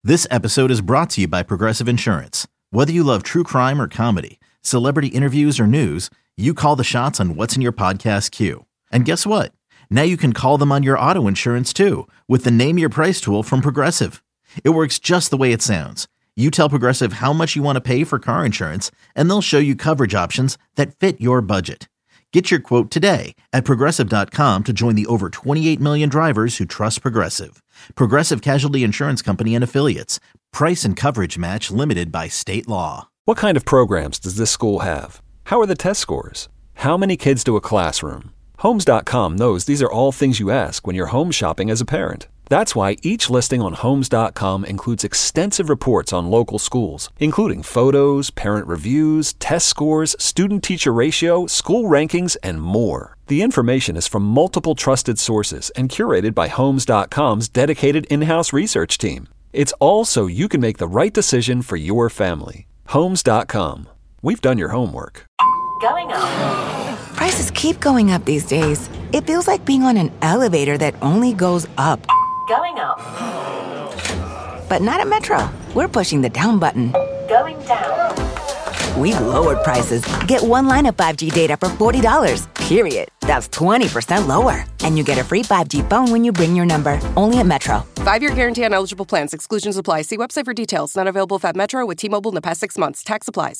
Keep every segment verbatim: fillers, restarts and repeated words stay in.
This episode is brought to you by Progressive Insurance. Whether you love true crime or comedy, celebrity interviews or news, you call the shots on what's in your podcast queue. And guess what? Now you can call them on your auto insurance too with the Name Your Price tool from Progressive. It works just the way it sounds. You tell Progressive how much you want to pay for car insurance, and they'll show you coverage options that fit your budget. Get your quote today at Progressive dot com to join the over twenty-eight million drivers who trust Progressive. Progressive Casualty Insurance Company and Affiliates. Price and coverage match limited by state law. What kind of programs does this school have? How are the test scores? How many kids to a classroom? Homes dot com knows these are all things you ask when you're home shopping as a parent. That's why each listing on Homes dot com includes extensive reports on local schools, including photos, parent reviews, test scores, student-teacher ratio, school rankings, and more. The information is from multiple trusted sources and curated by Homes dot com's dedicated in-house research team. It's all so you can make the right decision for your family. Homes dot com. We've done your homework. Going up. Prices keep going up these days. It feels like being on an elevator that only goes up. Going up. But not at Metro. We're pushing the down button. Going down. We've lowered prices. Get one line of five G data for forty dollars, period. That's twenty percent lower. And you get a free five G phone when you bring your number. Only at Metro. Five-year guarantee on eligible plans. Exclusions apply. See website for details. Not available at Metro with T-Mobile in the past six months. Tax applies.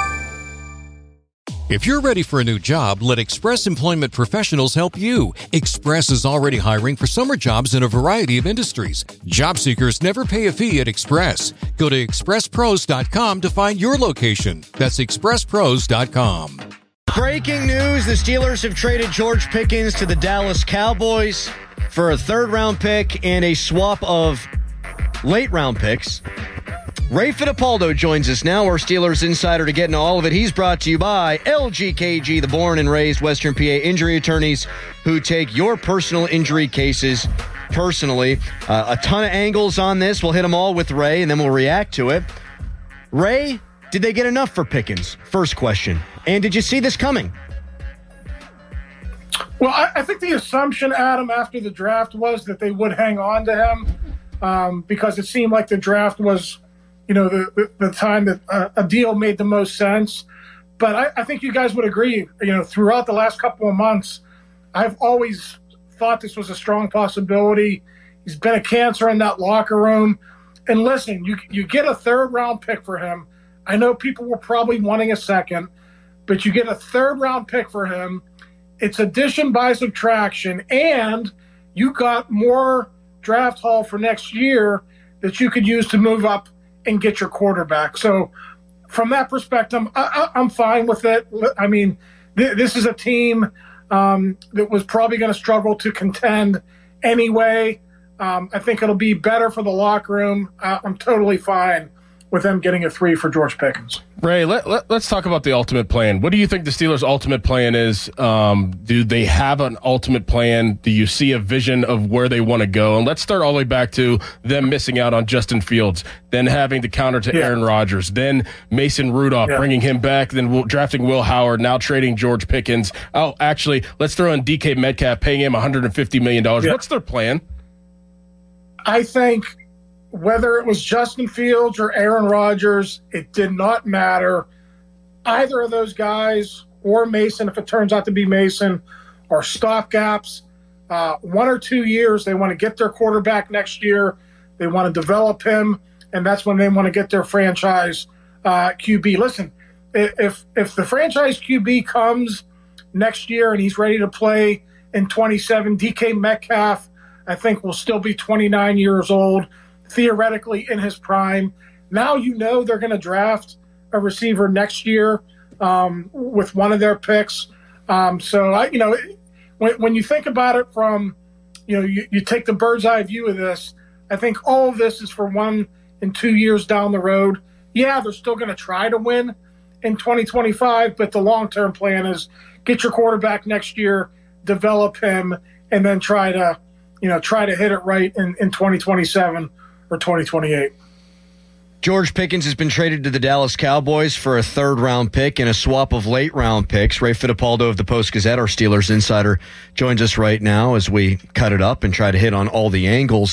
If you're ready for a new job, let Express Employment Professionals help you. Express is already hiring for summer jobs in a variety of industries. Job seekers never pay a fee at Express. Go to express pros dot com to find your location. That's express pros dot com. Breaking news, the Steelers have traded George Pickens to the Dallas Cowboys for a third-round pick and a swap of late-round picks. Ray Fittipaldo joins us now, our Steelers insider, to get into all of it. He's brought to you by L G K G, the born and raised Western P A injury attorneys who take your personal injury cases personally. Uh, a ton of angles on this. We'll hit them all with Ray, and then we'll react to it. Ray, did they get enough for Pickens? First question. And did you see this coming? Well, I, I think the assumption, Adam, after the draft was that they would hang on to him um, because it seemed like the draft was – you know, the, the, the time that uh, a deal made the most sense. But I, I think you guys would agree, you know, throughout the last couple of months, I've always thought this was a strong possibility. He's been a cancer in that locker room. And listen, you you get a third-round pick for him. I know people were probably wanting a second, but you get a third-round pick for him. It's addition by subtraction, and you got more draft haul for next year that you could use to move up and get your quarterback. So from that perspective, I, I, I'm fine with it. I mean, th- this is a team um, that was probably going to struggle to contend anyway. Um, I think it'll be better for the locker room. Uh, I'm totally fine with them getting a three for George Pickens. Ray, let, let, let's talk about the ultimate plan. What do you think the Steelers' ultimate plan is? Um, do they have an ultimate plan? Do you see a vision of where they want to go? And let's start all the way back to them missing out on Justin Fields, then having to counter to yeah. Aaron Rodgers, then Mason Rudolph, yeah. bringing him back, then drafting Will Howard, now trading George Pickens. Oh, actually, let's throw in D K Metcalf, paying him one hundred fifty million dollars. Yeah. What's their plan? I think whether it was Justin Fields or Aaron Rodgers, it did not matter. Either of those guys or Mason, if it turns out to be Mason, are stopgaps. Uh, one or two years, they want to get their quarterback next year. They want to develop him, and that's when they want to get their franchise uh, Q B. Listen, if if the franchise Q B comes next year and he's ready to play in twenty-seven, D K Metcalf, I think, will still be twenty-nine years old, theoretically in his prime. Now you know they're going to draft a receiver next year um, with one of their picks. Um, so, I, you know, when, when you think about it from, you know, you, you take the bird's eye view of this, I think all of this is for one and two years down the road. Yeah, they're still going to try to win in twenty twenty-five, but the long-term plan is get your quarterback next year, develop him, and then try to, you know, try to hit it right in, in twenty twenty-seven or twenty twenty-eight. George Pickens has been traded to the Dallas Cowboys for a third-round pick and a swap of late-round picks. Ray Fittipaldo of the Post-Gazette, our Steelers insider, joins us right now as we cut it up and try to hit on all the angles.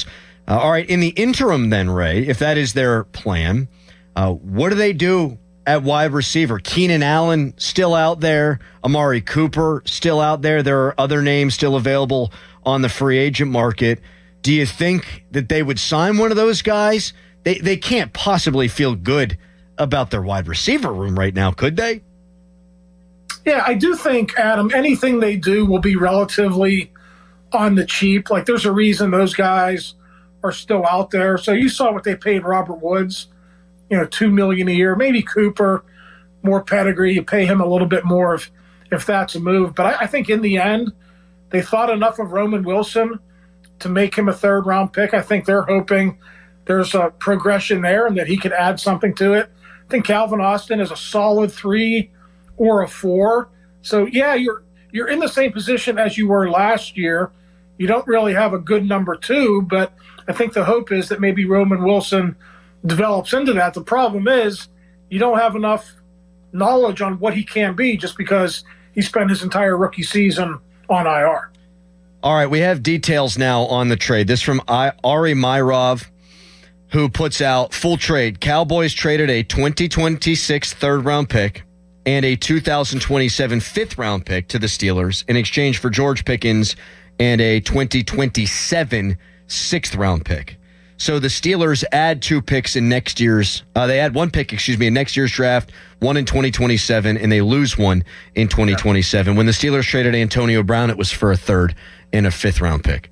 Uh, all right, in the interim then, Ray, if that is their plan, uh, what do they do at wide receiver? Keenan Allen still out there. Amari Cooper still out there. There are other names still available on the free agent market. Do you think that they would sign one of those guys? They they can't possibly feel good about their wide receiver room right now, could they? Yeah, I do think, Adam, anything they do will be relatively on the cheap. Like, there's a reason those guys are still out there. So you saw what they paid Robert Woods, you know, two million dollars a year. Maybe Cooper, more pedigree, you pay him a little bit more if, if that's a move. But I, I think in the end, they thought enough of Roman Wilson to make him a third-round pick. I think they're hoping there's a progression there and that he could add something to it. I think Calvin Austin is a solid three or a four. So, yeah, you're you're in the same position as you were last year. You don't really have a good number two, but I think the hope is that maybe Roman Wilson develops into that. The problem is you don't have enough knowledge on what he can be just because he spent his entire rookie season on I R. All right, we have details now on the trade. This from I, Ari Myrov, who puts out full trade. Cowboys traded a twenty twenty-six third-round pick and a two thousand twenty-seven fifth-round pick to the Steelers in exchange for George Pickens and a twenty twenty-seven sixth-round pick. So the Steelers add two picks in next year's, uh, they add one pick, excuse me, in next year's draft, one in twenty twenty-seven, and they lose one in twenty twenty-seven. When the Steelers traded Antonio Brown, it was for a third and a fifth-round pick.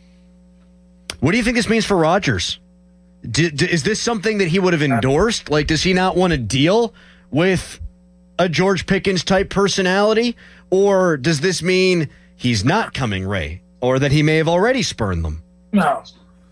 What do you think this means for Rodgers? D- d- is this something that he would have endorsed? Like, does he not want to deal with a George Pickens-type personality? Or does this mean he's not coming, Ray? Or that he may have already spurned them? No.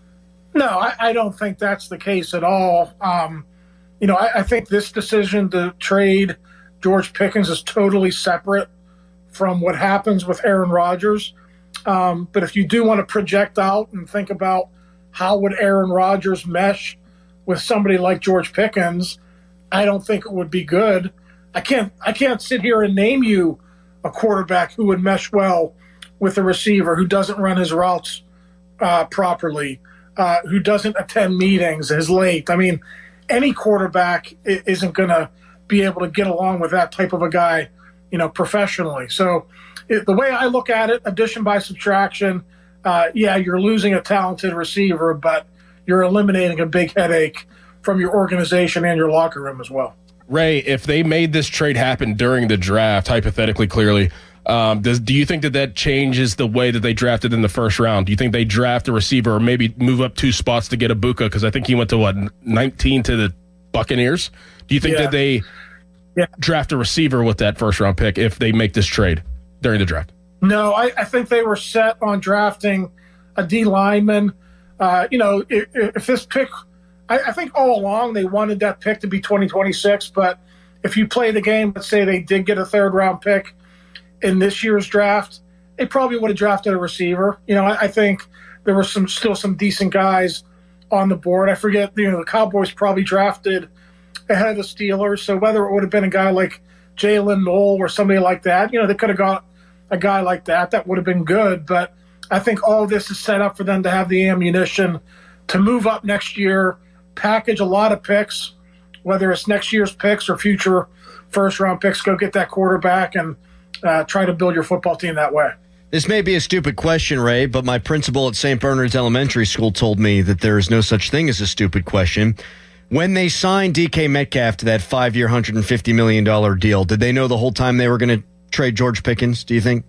No, I, I don't think that's the case at all. Um, you know, I, I think this decision to trade George Pickens is totally separate from what happens with Aaron Rodgers. Um, but if you do want to project out and think about how would Aaron Rodgers mesh with somebody like George Pickens, I don't think it would be good. I can't I can't sit here and name you a quarterback who would mesh well with a receiver who doesn't run his routes uh, properly, uh, who doesn't attend meetings, is late. I mean, any quarterback isn't going to be able to get along with that type of a guy, you know, professionally. So it, the way I look at it, addition by subtraction, uh, yeah, you're losing a talented receiver, but you're eliminating a big headache from your organization and your locker room as well. Ray, if they made this trade happen during the draft, hypothetically, clearly, um, does do you think that that changes the way that they drafted in the first round? Do you think they draft a receiver or maybe move up two spots to get Ibuka? Because I think he went to, what, nineteen to the Buccaneers? Do you think Yeah. that they Yeah. draft a receiver with that first-round pick if they make this trade during the draft? No, I, I think they were set on drafting a D lineman. Uh, you know, if, if this pick, I, I think all along they wanted that pick to be twenty twenty-six, but if you play the game, let's say they did get a third round pick in this year's draft, they probably would have drafted a receiver. You know, I, I think there were some still some decent guys on the board. I forget, you know, the Cowboys probably drafted ahead of the Steelers, so whether it would have been a guy like Jalen Noel or somebody like that, you know, they could have got a guy like that. That would have been good, but I think all of this is set up for them to have the ammunition to move up next year, package a lot of picks, whether it's next year's picks or future first-round picks, go get that quarterback and uh, try to build your football team that way. This may be a stupid question, Ray, but my principal at Saint Bernard's Elementary School told me that there is no such thing as a stupid question. When they signed D K Metcalf to that five-year, one hundred fifty million dollars deal, did they know the whole time they were going to trade George Pickens, do you think?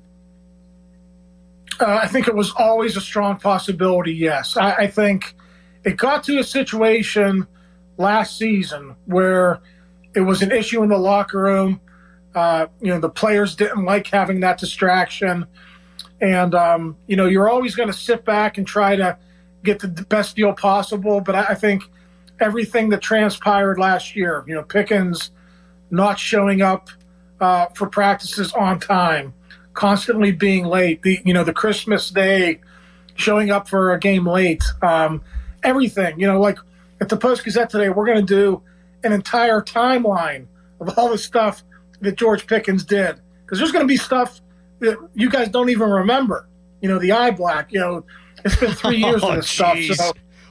Uh, I think it was always a strong possibility, yes. I, I think it got to a situation last season where it was an issue in the locker room. Uh, you know, the players didn't like having that distraction. And, um, you know, you're always going to sit back and try to get the best deal possible. But I, I think everything that transpired last year, you know, Pickens not showing up uh, for practices on time, constantly being late, the you know, the Christmas Day showing up for a game late, um, everything, you know, like at the Post-Gazette today, we're going to do an entire timeline of all the stuff that George Pickens did. Because there's going to be stuff that you guys don't even remember. You know, the eye black, you know, it's been three years oh, of this stuff. geez. So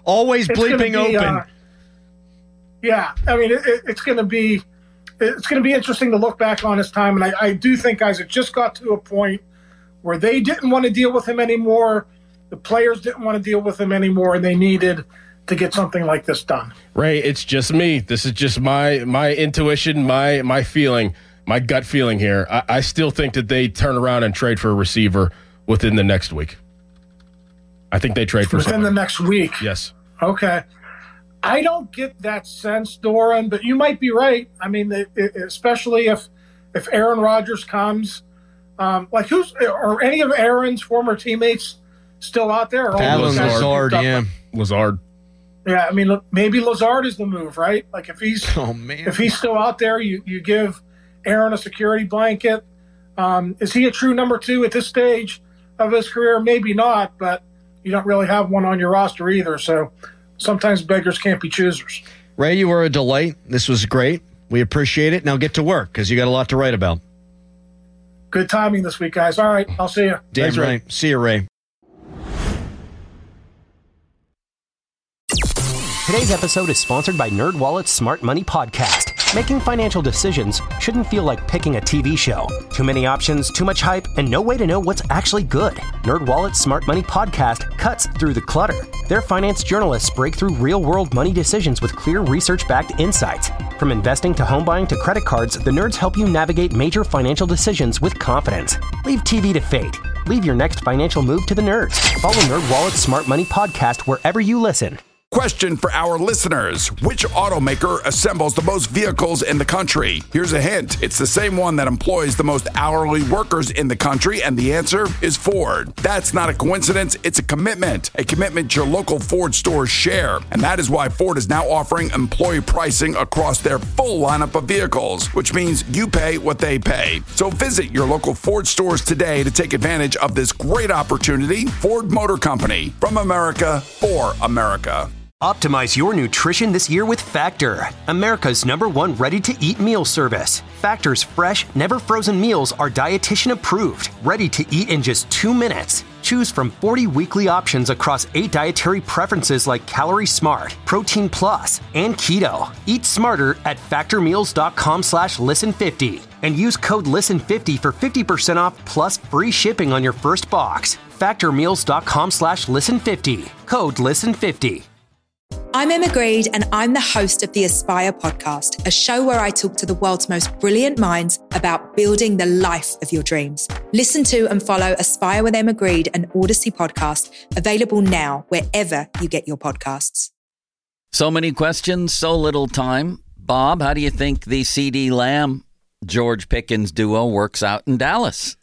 Always it's gonna bleeping be, open. Uh, yeah, I mean, it, it, it's going to be it's going to be interesting to look back on his time, and I, I do think, guys, it just got to a point where they didn't want to deal with him anymore. The players didn't want to deal with him anymore, and they needed to get something like this done. Ray, it's just me. This is just my my intuition, my my feeling, my gut feeling here. I, I still think that they turn around and trade for a receiver within the next week. I think they trade for within somebody. the next week. Yes. Okay. I don't get that sense, Doran, but you might be right. I mean, it, it, especially if if Aaron Rodgers comes, um, like who's are any of Aaron's former teammates still out there? Allen Lazard, yeah, Lazard. Yeah, I mean, look, maybe Lazard is the move, right? Like if he's oh man, if he's still out there, you you give Aaron a security blanket. Um, is he a true number two at this stage of his career? Maybe not, but you don't really have one on your roster either. So sometimes beggars can't be choosers. Ray, you were a delight. This was great. We appreciate it. Now get to work because you got a lot to write about. Good timing this week, guys. All right, I'll see you. Damn Thanks, right. Ray. See you, Ray. Today's episode is sponsored by NerdWallet's Smart Money Podcast. Making financial decisions shouldn't feel like picking a T V show. Too many options, too much hype, and no way to know what's actually good. NerdWallet's Smart Money Podcast cuts through the clutter. Their finance journalists break through real-world money decisions with clear research-backed insights. From investing to home buying to credit cards, the nerds help you navigate major financial decisions with confidence. Leave T V to fate. Leave your next financial move to the nerds. Follow NerdWallet's Smart Money Podcast wherever you listen. Question for our listeners. Which automaker assembles the most vehicles in the country? Here's a hint. It's the same one that employs the most hourly workers in the country, and the answer is Ford. That's not a coincidence. It's a commitment. A commitment your local Ford stores share. And that is why Ford is now offering employee pricing across their full lineup of vehicles, which means you pay what they pay. So visit your local Ford stores today to take advantage of this great opportunity. Ford Motor Company. From America, for America. Optimize your nutrition this year with Factor, America's number one ready-to-eat meal service. Factor's fresh, never-frozen meals are dietitian approved, ready to eat in just two minutes. Choose from forty weekly options across eight dietary preferences like Calorie Smart, Protein Plus, and Keto. Eat smarter at factormeals.com slash listen50 and use code listen fifty for fifty percent off plus free shipping on your first box. factormeals.com slash listen50. Code listen fifty. I'm Emma Greed, and I'm the host of the Aspire podcast, a show where I talk to the world's most brilliant minds about building the life of your dreams. Listen to and follow Aspire with Emma Greed, an Odyssey podcast, available now wherever you get your podcasts. So many questions, so little time. Bob, how do you think the CeeDee Lamb, George Pickens duo works out in Dallas?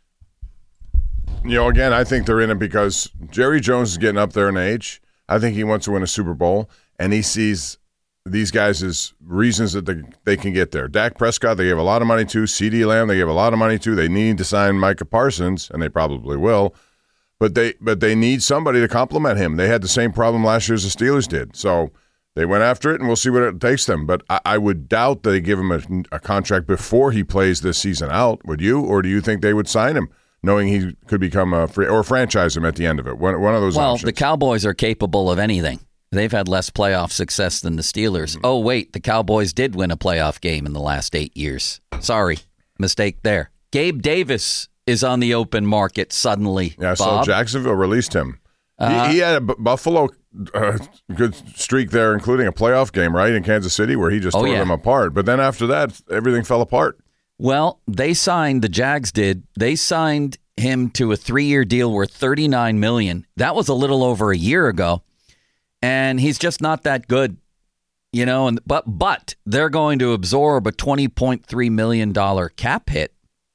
You know, again, I think they're in it because Jerry Jones is getting up there in age. I think he wants to win a Super Bowl, and he sees these guys as reasons that they, they can get there. Dak Prescott, they gave a lot of money to. CeeDee Lamb, they gave a lot of money to. They need to sign Micah Parsons, and they probably will. But they but they need somebody to complement him. They had the same problem last year as the Steelers did. So they went after it, and we'll see what it takes them. But I, I would doubt they give him a, a contract before he plays this season out. Would you? Or do you think they would sign him, knowing he could become a free or franchise him at the end of it? One, one of those well, options. Well, the Cowboys are capable of anything. They've had less playoff success than the Steelers. Mm-hmm. Oh, wait, the Cowboys did win a playoff game in the last eight years. Sorry, mistake there. Gabe Davis is on the open market suddenly, Yeah, so Bob. Jacksonville released him. Uh, he, he had a B- Buffalo uh, good streak there, including a playoff game, right, in Kansas City, where he just oh, tore yeah. them apart. But then after that, everything fell apart. Well, they signed, the Jags did, they signed him to a three-year deal worth thirty-nine million dollars. That was a little over a year ago, and he's just not that good, you know. And but but they're going to absorb a twenty point three million dollars cap hit.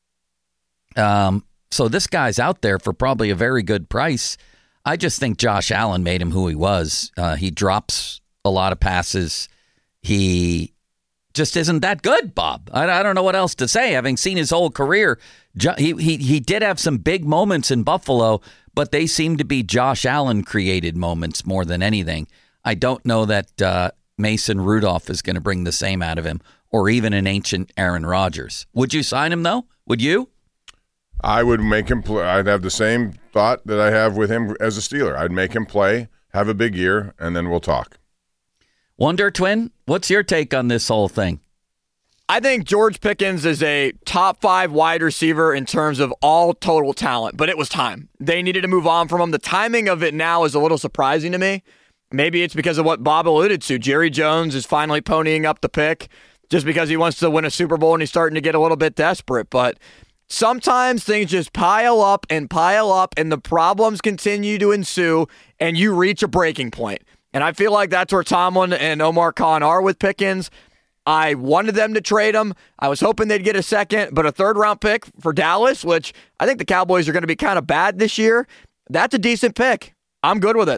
Um, so this guy's out there for probably a very good price. I just think Josh Allen made him who he was. Uh, he drops a lot of passes. He just isn't that good, Bob. I, I don't know what else to say. Having seen his whole career, he, he he did have some big moments in Buffalo, but they seem to be Josh Allen created moments more than anything. I don't know that uh, Mason Rudolph is going to bring the same out of him, or even an ancient Aaron Rodgers. Would you sign him though? Would you? I would make him play. I'd have the same thought that I have with him as a Steeler. I'd make him play, have a big year, and then we'll talk. Wonder Twin, what's your take on this whole thing? I think George Pickens is a top five wide receiver in terms of all total talent, but it was time. They needed to move on from him. The timing of it now is a little surprising to me. Maybe it's because of what Bob alluded to. Jerry Jones is finally ponying up the pick just because he wants to win a Super Bowl and he's starting to get a little bit desperate. But sometimes things just pile up and pile up and the problems continue to ensue and you reach a breaking point. And I feel like that's where Tomlin and Omar Khan are with Pickens. I wanted them to trade him. I was hoping they'd get a second, but a third-round pick for Dallas, which I think the Cowboys are going to be kind of bad this year, that's a decent pick. I'm good with it.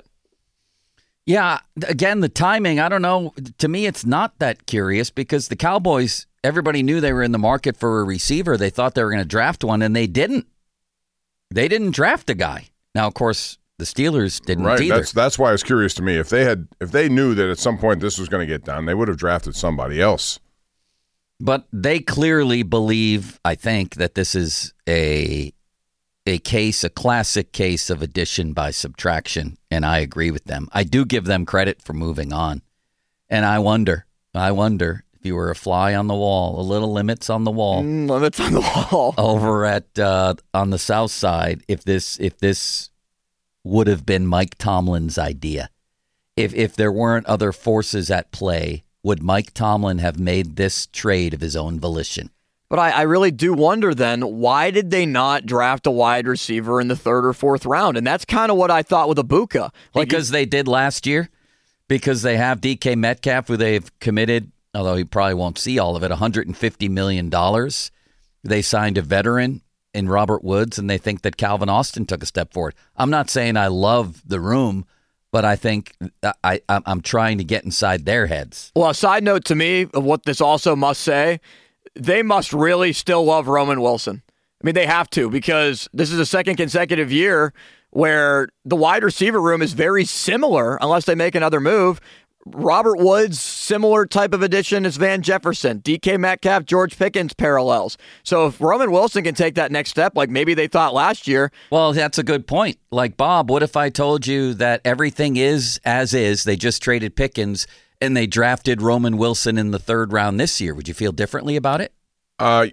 Yeah, again, the timing, I don't know. To me, it's not that curious because the Cowboys, everybody knew they were in the market for a receiver. They thought they were going to draft one, and they didn't. They didn't draft a guy. Now, of course, the Steelers didn't right. either. That's that's why it's curious to me. If they had, if they knew that at some point this was going to get done, they would have drafted somebody else. But they clearly believe, I think, that this is a a case, a classic case of addition by subtraction, and I agree with them. I do give them credit for moving on, and I wonder, I wonder if you were a fly on the wall, a little limits on the wall, mm, limits on the wall over at uh, on the South Side, if this if this. would have been Mike Tomlin's idea. If if there weren't other forces at play, would Mike Tomlin have made this trade of his own volition? But I, I really do wonder then, why did they not draft a wide receiver in the third or fourth round? And that's kind of what I thought with Ibuka. Like because they did last year? Because they have D K Metcalf, who they've committed, although he probably won't see all of it, one hundred fifty million dollars. They signed a veteran in Robert Woods, and they think that Calvin Austin took a step forward. I'm not saying I love the room, but I think I, I, I'm trying to get inside their heads. Well, a side note to me of what this also must say, they must really still love Roman Wilson. I mean, they have to, because this is a second consecutive year where the wide receiver room is very similar, unless they make another move. Robert Woods, similar type of addition as Van Jefferson. D K Metcalf, George Pickens parallels. So if Roman Wilson can take that next step, like maybe they thought last year. Well, that's a good point. Like, Bob, what if I told you that everything is as is, they just traded Pickens, and they drafted Roman Wilson in the third round this year? Would you feel differently about it? Uh,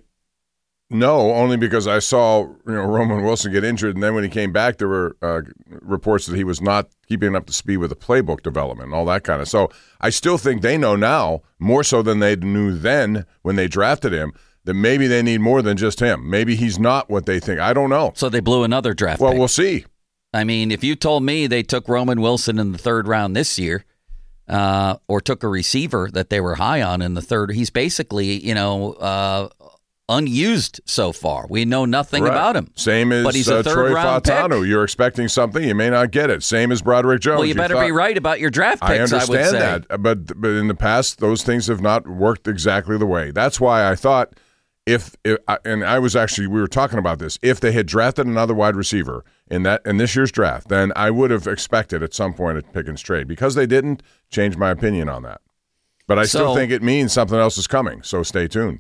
no, only because I saw you know Roman Wilson get injured, and then when he came back, there were uh, reports that he was not keeping up to speed with the playbook development and all that kind of. So I still think they know now, more so than they knew then when they drafted him, that maybe they need more than just him. Maybe he's not what they think. I don't know. So they blew another draft Well, pick. we'll see. I mean, if you told me they took Roman Wilson in the third round this year, uh, or took a receiver that they were high on in the third, he's basically, you know, uh, unused so far. We know nothing Right. about him. Same as but he's a uh, third Troy round Fautanu. pick. You're expecting something, you may not get it. Same as Broderick Jones. Well, you better thought, be right about your draft picks, I I, would understand say. that, but but in the past, those things have not worked exactly the way. That's why I thought if, if and I was actually we were talking about this. If they had drafted another wide receiver in that in this year's draft, then I would have expected at some point a Pickens trade. Because they didn't, change my opinion on that. But I still So- think it means something else is coming. So stay tuned.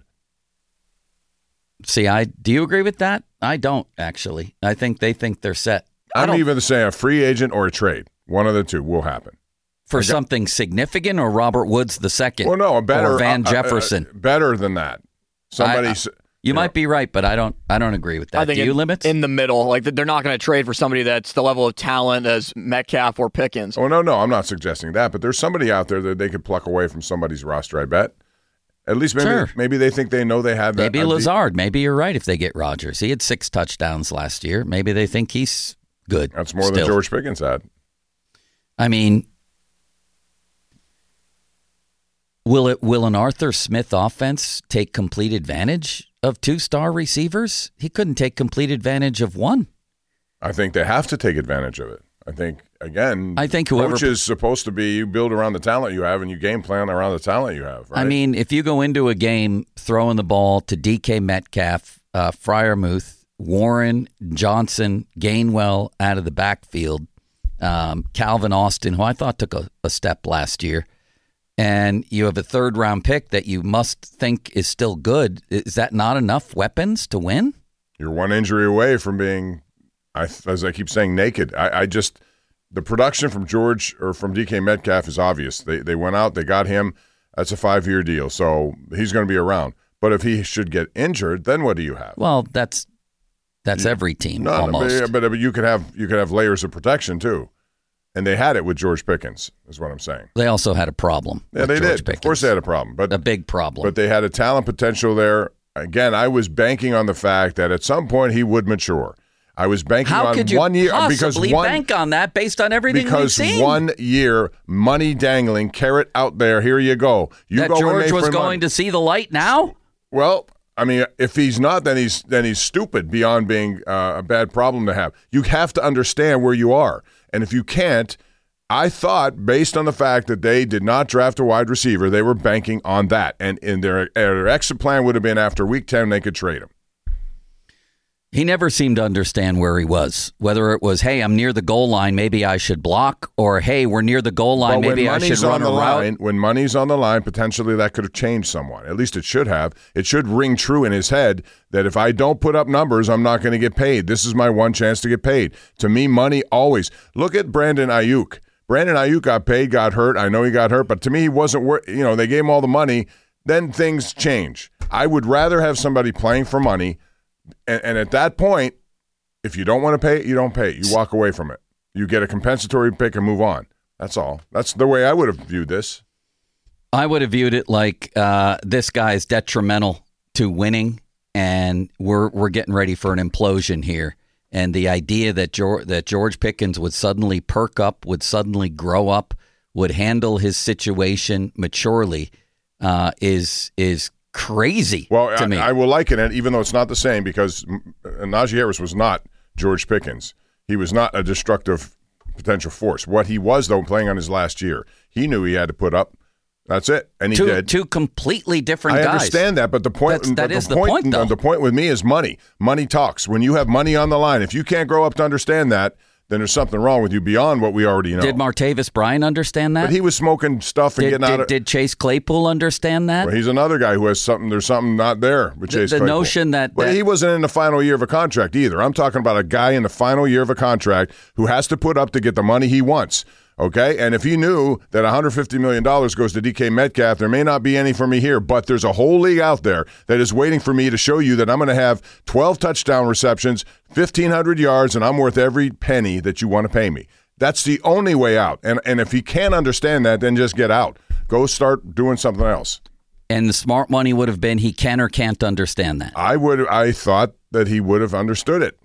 See, I do you agree with that? I don't, actually. I think they think they're set. I I'm don't- either saying a free agent or a trade. One of the two will happen. For Okay. something significant, or Robert Woods the second? Well, no, a better or Van uh, uh, Jefferson. uh, better than that. Somebody. I- I- s- you might be right, but I don't. I don't agree with that. I think do you, in, Limits? in the middle, like they're not going to trade for somebody that's the level of talent as Metcalf or Pickens. Oh no, no, I'm not suggesting that. But there's somebody out there that they could pluck away from somebody's roster. I bet. At least maybe Sure. maybe they think they know they have that. Maybe uh, Lazard. Maybe you're right if they get Rodgers. He had six touchdowns last year. Maybe they think he's good. That's more still. than George Pickens had. I mean, will it? Will an Arthur Smith offense take complete advantage of two-star receivers? He couldn't take complete advantage of one. I think they have to take advantage of it. I think again. I think whoever coach is supposed to be you build around the talent you have and you game plan around the talent you have. Right? I mean, if you go into a game throwing the ball to D K Metcalf, uh, Freiermuth, Warren, Johnson, Gainwell out of the backfield, um, Calvin Austin, who I thought took a, a step last year, and you have a third round pick that you must think is still good, is that not enough weapons to win? You're one injury away from being, I, as I keep saying, naked. I, I just the production from George or from D K Metcalf is obvious. They they went out, they got him. That's a five-year deal, so he's going to be around. But if he should get injured, then what do you have? Well, that's that's every team no, almost. No, but, but you could have you could have layers of protection too, and they had it with George Pickens. Is what I'm saying. They also had a problem. Yeah, they George did. Pickens. Of course, they had a problem, but a big problem. But they had a talent potential there. Again, I was banking on the fact that at some point he would mature. I was banking How on could you one year possibly because one, bank on that based on everything because we've seen? one year, money dangling, carrot out there. Here you go. You that go George was going money. to see the light now. Well, I mean, if he's not, then he's then he's stupid beyond being uh, a bad problem to have. You have to understand where you are, and if you can't, I thought based on the fact that they did not draft a wide receiver, they were banking on that, and in their their exit plan would have been after week ten they could trade him. He never seemed to understand where he was, whether it was, hey, I'm near the goal line, maybe I should block, or, hey, we're near the goal line, But maybe when I should money's run on the a route. line, when money's on the line, potentially that could have changed someone. At least it should have. It should ring true in his head that if I don't put up numbers, I'm not going to get paid. This is my one chance to get paid. To me, money always. Look at Brandon Ayuk. Brandon Ayuk got paid, got hurt. I know he got hurt, but to me, he wasn't worth, you know, they gave him all the money. Then things change. I would rather have somebody playing for money. And, and at that point, if you don't want to pay it, you don't pay it. You walk away from it. You get a compensatory pick and move on. That's all. That's the way I would have viewed this. I would have viewed it like uh, this guy's detrimental to winning, and we're we're getting ready for an implosion here. And the idea that George, that George Pickens would suddenly perk up, would suddenly grow up, would handle his situation maturely uh, is is crazy well, to I, me. I will liken it, even though it's not the same, because Najee Harris was not George Pickens. He was not a destructive potential force. What he was, though, playing on his last year, he knew he had to put up. That's it, and he two, did. Two completely different I guys. understand that, but the point, That's, that but the is the point, point, though. The point with me is money. Money talks. When you have money on the line, if you can't grow up to understand that, then there's something wrong with you beyond what we already know. Did Martavis Bryant understand that? But he was smoking stuff and did, getting did, out of. Did Chase Claypool understand that? Well, he's another guy who has something. There's something not there with The- Chase the Claypool. notion that- But that- he wasn't in the final year of a contract either. I'm talking about a guy in the final year of a contract who has to put up to get the money he wants. Okay, and if he knew that one hundred fifty million dollars goes to D K Metcalf, there may not be any for me here, but there's a whole league out there that is waiting for me to show you that I'm going to have twelve touchdown receptions, fifteen hundred yards, and I'm worth every penny that you want to pay me. That's the only way out. And and if he can't understand that, then just get out. Go start doing something else. And the smart money would have been he can or can't understand that. I would. I thought that he would have understood it.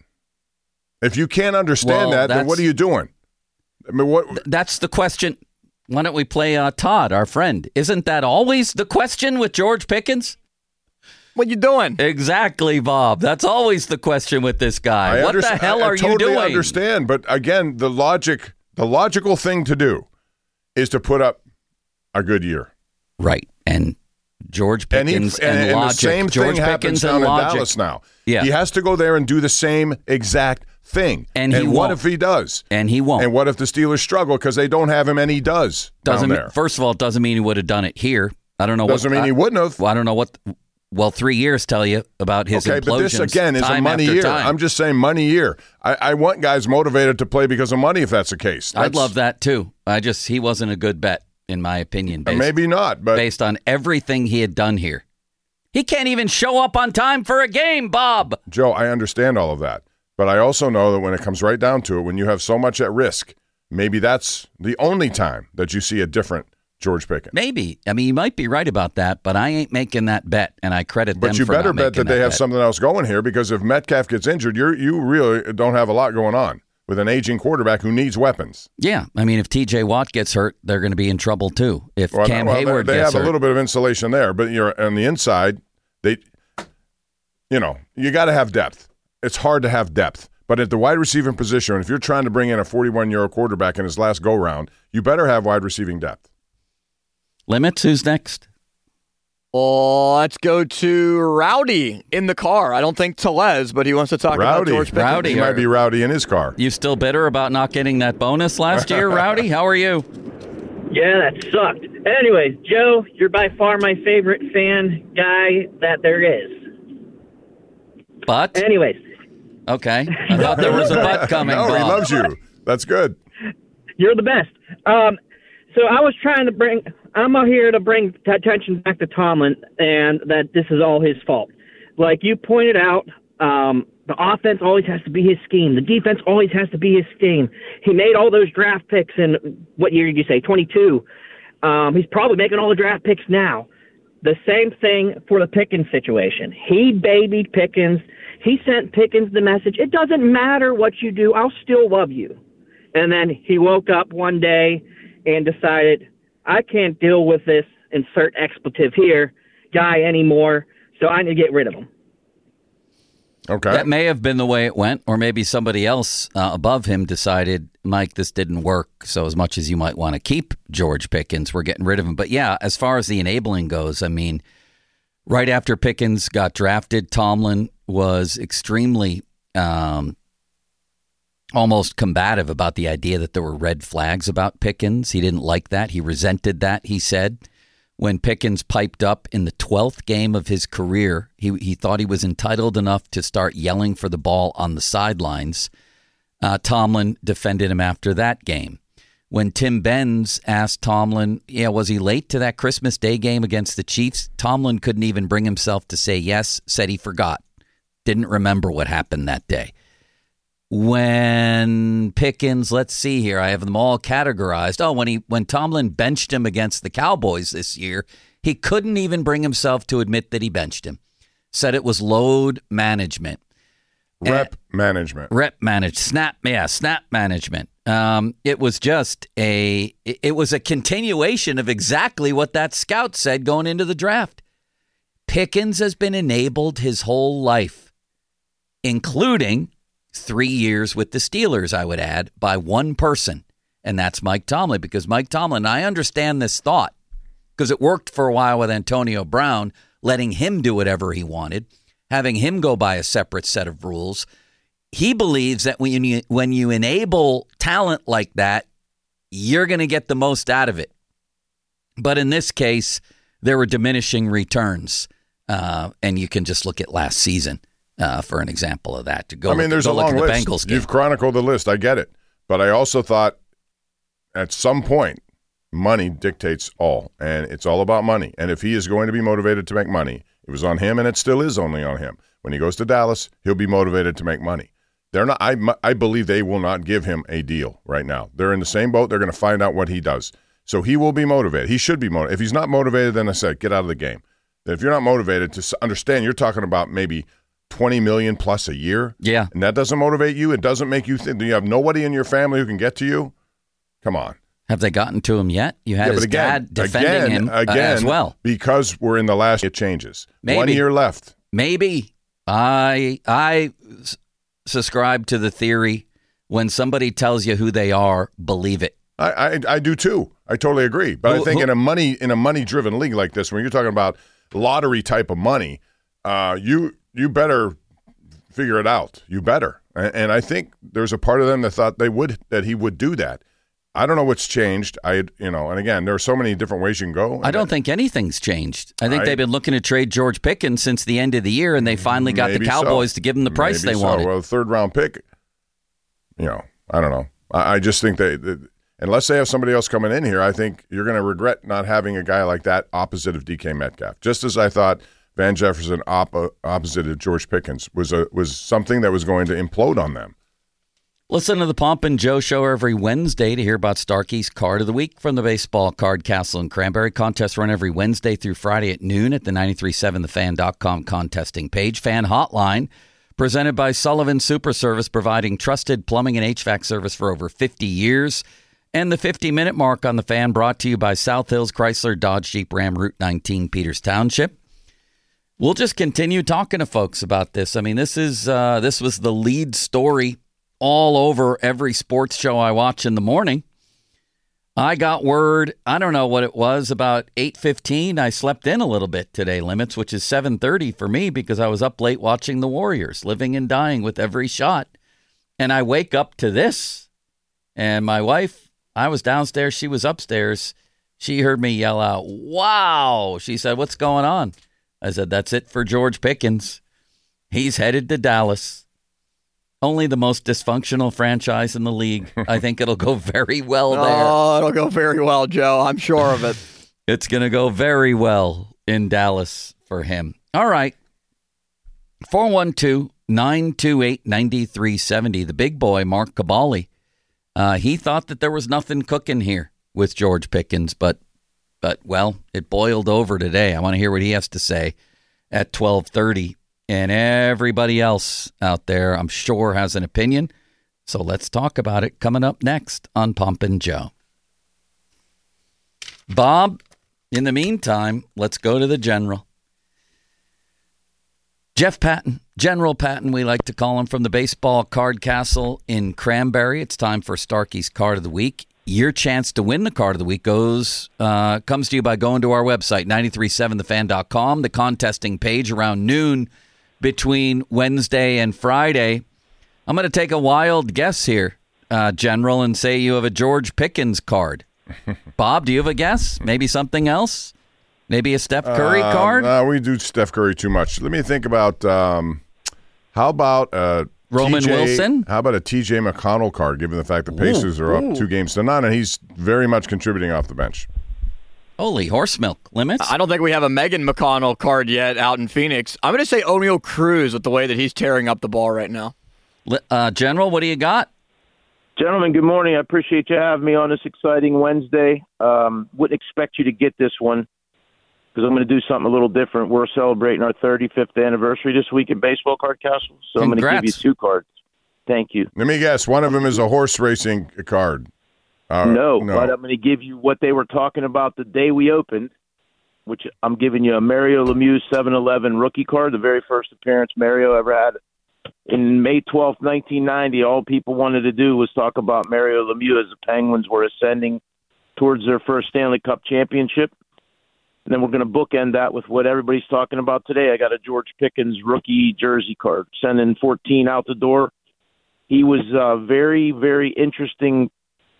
If you can't understand Well, that, then that's- what are you doing? I mean, what? Th- That's the question. Why don't we play uh, Todd, our friend? Isn't that always the question with George Pickens? What you doing? Exactly, Bob. That's always the question with this guy. I what the understand- hell I- I are totally you doing? understand, but again, the logic, the logical thing to do is to put up a good year. Right. And George And, he, Pickens and, and, and logic. the same George thing happens Pickens down and in logic. Dallas now. Yeah. He has to go there and do the same exact thing. And he what won't. if he does? And he won't. And what if the Steelers struggle because they don't have him and he does Doesn't down mean, there? first of all, it doesn't mean he would have done it here. I don't know. Doesn't what, mean he I, wouldn't have. Well, I don't know what. Well, three years tell you about his Okay, implosions. but this again is a time money after year. time. I'm just saying money year. I, I want guys motivated to play because of money if that's the case. I'd That's- love that too. I just he wasn't a good bet in my opinion. Based, Maybe not, but based on everything he had done here, he can't even show up on time for a game, Bob. Joe, I understand all of that. But I also know that when it comes right down to it, when you have so much at risk, maybe that's the only time that you see a different George Pickens. Maybe. I mean, you might be right about that, but I ain't making that bet, and I credit them But you for better not bet making that they have bet. something else going here, because if Metcalf gets injured, you you really don't have a lot going on with an aging quarterback who needs weapons. Yeah, I mean, if T J Watt gets hurt, they're going to be in trouble too. If Well, Cam well, they- Hayward they, gets have hurt, a little bit of insulation there, but you're on the inside. They, you know, you got to have depth. It's hard to have depth. But at the wide receiving position, if you're trying to bring in a forty-one-year-old quarterback in his last go-round, you better have wide receiving depth. Limits, who's next? Oh, let's go to Rowdy in the car. I don't think Telez, but he wants to talk Rowdy. about George Pickens. Rowdy. He might be rowdy in his car. You still bitter about not getting that bonus last year, Rowdy? How are you? Yeah, that sucked. Anyways, Joe, you're by far my favorite fan guy that there is. But? Anyways. Okay. I thought there was a but coming, No, he Bob. loves you. That's good. You're the best. Um, so I was trying to bring, I'm out here to bring attention back to Tomlin and that this is all his fault. Like you pointed out, um, the offense always has to be his scheme. The defense always has to be his scheme. He made all those draft picks in, what year did you say, twenty-two? Um, he's probably making all the draft picks now. The same thing for the Pickens situation. He babied Pickens. He sent Pickens the message, it doesn't matter what you do, I'll still love you. And then he woke up one day and decided, I can't deal with this, insert expletive here, guy anymore, so I need to get rid of him. Okay. That may have been the way it went, or maybe somebody else uh, above him decided, Mike, this didn't work, so as much as you might want to keep George Pickens, we're getting rid of him. But yeah, as far as the enabling goes, I mean, right after Pickens got drafted, Tomlin was extremely um, almost combative about the idea that there were red flags about Pickens. He didn't like that. He resented that, he said. When Pickens piped up in the twelfth game of his career, he he thought he was entitled enough to start yelling for the ball on the sidelines. Uh, Tomlin defended him after that game. When Tim Benz asked Tomlin, yeah, was he late to that Christmas Day game against the Chiefs? Tomlin couldn't even bring himself to say yes, said he forgot. Didn't remember what happened that day. When Pickens, let's see here, I have them all categorized. Oh, when he when Tomlin benched him against the Cowboys this year, he couldn't even bring himself to admit that he benched him. Said it was load management. Rep and, management. Rep manage. Snap, yeah, snap management. Um, it was just a, it was a continuation of exactly what that scout said going into the draft. Pickens has been enabled his whole life, including three years with the Steelers, I would add, by one person, and that's Mike Tomlin. Because Mike Tomlin, I understand this thought, because it worked for a while with Antonio Brown, letting him do whatever he wanted, having him go by a separate set of rules. He believes that when you, when you enable talent like that, you're going to get the most out of it. But in this case, there were diminishing returns, uh, and you can just look at last season. Uh, for an example of that, to go. I mean, look, there's go a long look at the list. Bengals game. You've chronicled the list. I get it, but I also thought at some point money dictates all, and it's all about money. And if he is going to be motivated to make money, it was on him, and it still is only on him. When he goes to Dallas, he'll be motivated to make money. They're not. I I believe they will not give him a deal right now. They're in the same boat. They're going to find out what he does. So he will be motivated. He should be motivated. If he's not motivated, then I said, get out of the game. If you're not motivated to understand, you're talking about maybe twenty million plus a year. Yeah. And that doesn't motivate you. It doesn't make you think. Do you have nobody in your family who can get to you? Come on. Have they gotten to him yet? You had yeah, his again, dad defending again, him again, uh, as well. Because we're in the last, it changes. Maybe. One year left. Maybe. I I subscribe to the theory, when somebody tells you who they are, believe it. I I, I do too. I totally agree. But who, I think who, in a money in a money driven league like this, when you're talking about lottery type of money, uh, you you better figure it out. You better. And, and I think there's a part of them that thought they would that he would do that. I don't know what's changed. I, you know, and again, there are so many different ways you can go. I don't think anything's changed. I think I, they've been looking to trade George Pickens since the end of the year, and they finally got the Cowboys so. to give them the price maybe they so. wanted. Well, third round pick, you know, I don't know. I, I just think they, they, unless they have somebody else coming in here, I think you're going to regret not having a guy like that opposite of D K Metcalf. Just as I thought Van Jefferson op- opposite of George Pickens was a was something that was going to implode on them. Listen to the Pomp and Joe Show every Wednesday to hear about Starkey's Card of the Week from the Baseball Card Castle in Cranberry. Contests run every Wednesday through Friday at noon at the nine three seven the fan dot com contesting page. Fan Hotline, presented by Sullivan Super Service, providing trusted plumbing and H V A C service for over fifty years. And the fifty-minute mark on the Fan, brought to you by South Hills Chrysler Dodge Jeep Ram Route nineteen, Peters Township. We'll just continue talking to folks about this. I mean, this is uh, this was the lead story all over every sports show I watch in the morning. I got word, I don't know what it was, about eight fifteen. I slept in a little bit today, Limits, which is seven thirty for me because I was up late watching the Warriors, living and dying with every shot. And I wake up to this. And my wife, I was downstairs, she was upstairs. She heard me yell out, "Wow!" She said, "What's going on?" I said, "That's it for George Pickens. He's headed to Dallas." Only the most dysfunctional franchise in the league. I think it'll go very well there. Oh, it'll go very well, Joe. I'm sure of it. It's going to go very well in Dallas for him. All right. four one two, nine two eight, nine three seven zero. The big boy, Mark Cabali. Uh, he thought that there was nothing cooking here with George Pickens, but, but well, it boiled over today. I want to hear what he has to say at twelve thirty. And everybody else out there, I'm sure, has an opinion. So let's talk about it coming up next on Pumpin' Joe. Bob, in the meantime, let's go to the general. Jeff Patton, General Patton, we like to call him, from the Baseball Card Castle in Cranberry. It's time for Starkey's Card of the Week. Your chance to win the Card of the Week goes uh, comes to you by going to our website, nine three seven the fan dot com, the contesting page around noon between Wednesday and Friday. I'm going to take a wild guess here, uh, General, and say you have a George Pickens card. Bob, do you have a guess? Maybe something else? Maybe a Steph Curry uh, card? No, we do Steph Curry too much. Let me think about, um, how about uh, Roman T J, Wilson? How about a T J McConnell card, given the fact the Pacers Ooh, are ooh. up two games to none, and he's very much contributing off the bench. Holy horse milk limits. I don't think we have a Megan McConnell card yet out in Phoenix. I'm going to say O'Neal Cruz with the way that he's tearing up the ball right now. Uh, General, what do you got? Gentlemen, good morning. I appreciate you having me on this exciting Wednesday. Um, wouldn't expect you to get this one because I'm going to do something a little different. We're celebrating our thirty-fifth anniversary this week in Baseball Card Castle, so I'm going to give you two cards. Thank you. Let me guess. One of them is a horse racing card. Uh, no, no, but I'm going to give you what they were talking about the day we opened, which I'm giving you a Mario Lemieux seven eleven rookie card, the very first appearance Mario ever had. In May twelfth, nineteen ninety, all people wanted to do was talk about Mario Lemieux as the Penguins were ascending towards their first Stanley Cup championship. And then we're going to bookend that with what everybody's talking about today. I got a George Pickens rookie jersey card, sending fourteen out the door. He was a very, very interesting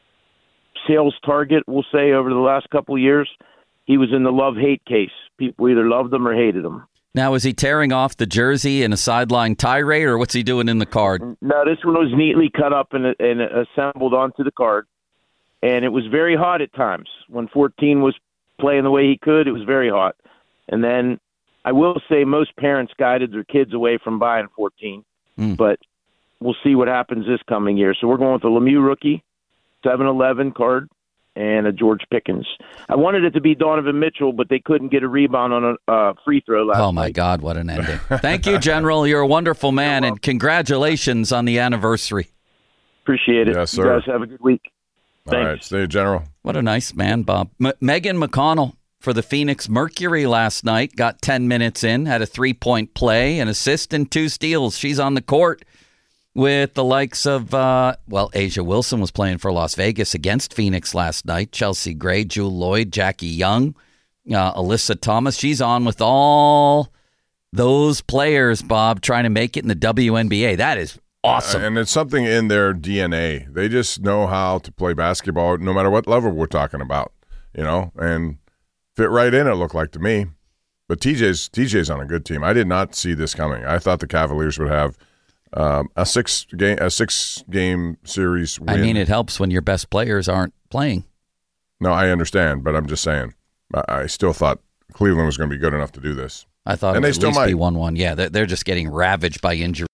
sales target, we'll say, over the last couple of years. He was in the love-hate case. People either loved him or hated him. Now, is he tearing off the jersey in a sideline tirade, or what's he doing in the card? No, this one was neatly cut up and, and assembled onto the card. And it was very hot at times. When fourteen was playing the way he could, it was very hot. And then I will say most parents guided their kids away from buying fourteen. Mm. But we'll see what happens this coming year. So we're going with the Lemieux rookie, seven eleven card, and a George Pickens. I wanted it to be Donovan Mitchell, but they couldn't get a rebound on a uh, free throw last night. Oh, my God, what an ending. Thank you, General. You're a wonderful man, and congratulations on the anniversary. Appreciate it. Yes, you sir. guys have a good week. All Thanks. right, stay General. What a nice man, Bob. M- Megan McConnell for the Phoenix Mercury last night, got ten minutes in, had a three-point play, an assist, and two steals. She's on the court with the likes of, uh, well, Asia Wilson was playing for Las Vegas against Phoenix last night. Chelsea Gray, Jewel Lloyd, Jackie Young, uh, Alyssa Thomas. She's on with all those players, Bob, trying to make it in the W N B A. That is awesome. Uh, and it's something in their D N A. They just know how to play basketball no matter what level we're talking about, you know, and fit right in, it looked like to me. But T J's T J's on a good team. I did not see this coming. I thought the Cavaliers would have um, a six game a six game series win. I mean, it helps when your best players aren't playing. No, I understand, but I'm just saying. I, I still thought Cleveland was going to be good enough to do this. I thought and it they would still at least might be one one. Yeah, they're, they're just getting ravaged by injury.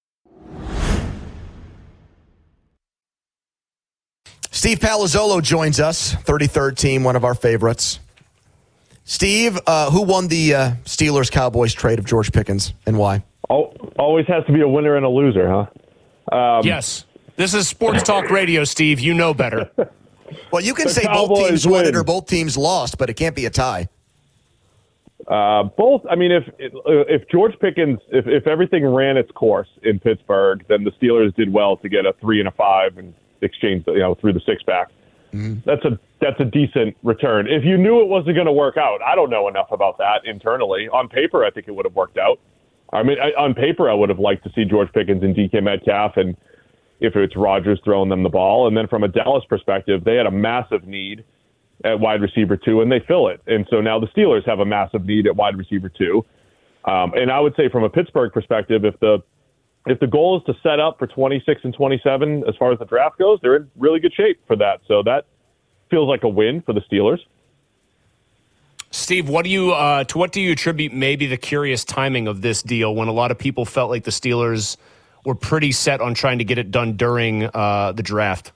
Steve Palazzolo joins us, thirty-third team, one of our favorites. Steve, uh, who won the uh, Steelers-Cowboys trade of George Pickens and why? Always has to be a winner and a loser, huh? Um, yes. This is Sports Talk Radio, Steve. You know better. Well, you can The say both Cowboys teams won it win. or both teams lost, but it can't be a tie. Uh, both. I mean, if if George Pickens, if, if everything ran its course in Pittsburgh, then the Steelers did well to get a three and a five and exchange, you know, through the six pack. Mm-hmm. That's a that's a decent return. If you knew it wasn't going to work out, I don't know enough about that internally. On paper, I think it would have worked out. I mean, I, on paper, I would have liked to see George Pickens and D K Metcalf, and if it's Rodgers throwing them the ball. And then from a Dallas perspective, they had a massive need at wide receiver two, and they fill it. And so now the Steelers have a massive need at wide receiver two. Um, and I would say from a Pittsburgh perspective, if the if the goal is to set up for twenty-six and twenty-seven as far as the draft goes, they're in really good shape for that. So that feels like a win for the Steelers. Steve, what do you uh, to what do you attribute maybe the curious timing of this deal when a lot of people felt like the Steelers were pretty set on trying to get it done during uh, the draft?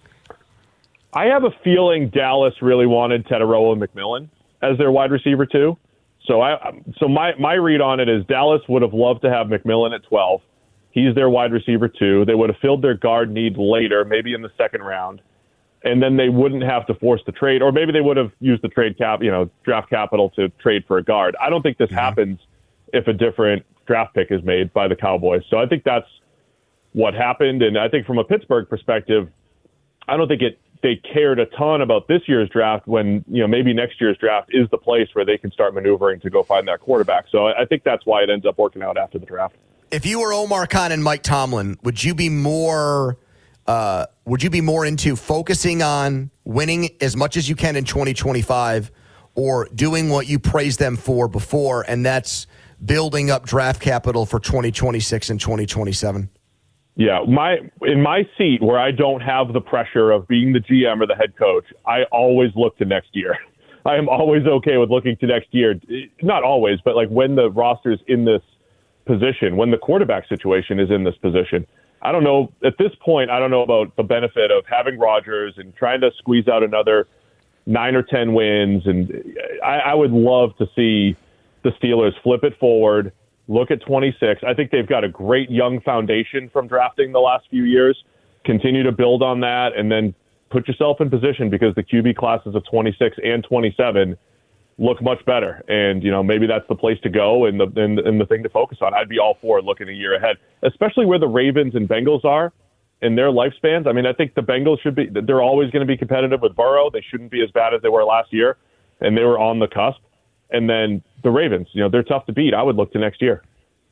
I have a feeling Dallas really wanted Tetaroa McMillan as their wide receiver too. So I so my, my read on it is Dallas would have loved to have McMillan at twelve. He's their wide receiver too. They would have filled their guard need later, maybe in the second round, and then they wouldn't have to force the trade, or maybe they would have used the trade cap, you know, draft capital to trade for a guard. I don't think this mm-hmm. happens if a different draft pick is made by the Cowboys. So I think that's what happened, and I think from a Pittsburgh perspective, I don't think it they cared a ton about this year's draft when, you know, maybe next year's draft is the place where they can start maneuvering to go find that quarterback. So I think that's why it ends up working out after the draft. If you were Omar Khan and Mike Tomlin, would you be more uh, would you be more into focusing on winning as much as you can in twenty twenty-five or doing what you praised them for before, and that's building up draft capital for twenty twenty-six and twenty twenty-seven? Yeah, my in my seat where I don't have the pressure of being the G M or the head coach, I always look to next year. I am always okay with looking to next year. Not always, but like when the roster's in this position, when the quarterback situation is in this position. I don't know. At this point, I don't know about the benefit of having Rodgers and trying to squeeze out another nine or ten wins. And I, I would love to see the Steelers flip it forward, look at twenty-six. I think they've got a great young foundation from drafting the last few years. Continue to build on that and then put yourself in position because the Q B classes of twenty-six and twenty-seven look much better. And, you know, maybe that's the place to go and the, and, and the thing to focus on. I'd be all for looking a year ahead, especially where the Ravens and Bengals are in their lifespans. I mean, I think the Bengals should be, they're always going to be competitive with Burrow. They shouldn't be as bad as they were last year. And they were on the cusp. And then the Ravens, you know, they're tough to beat. I would look to next year.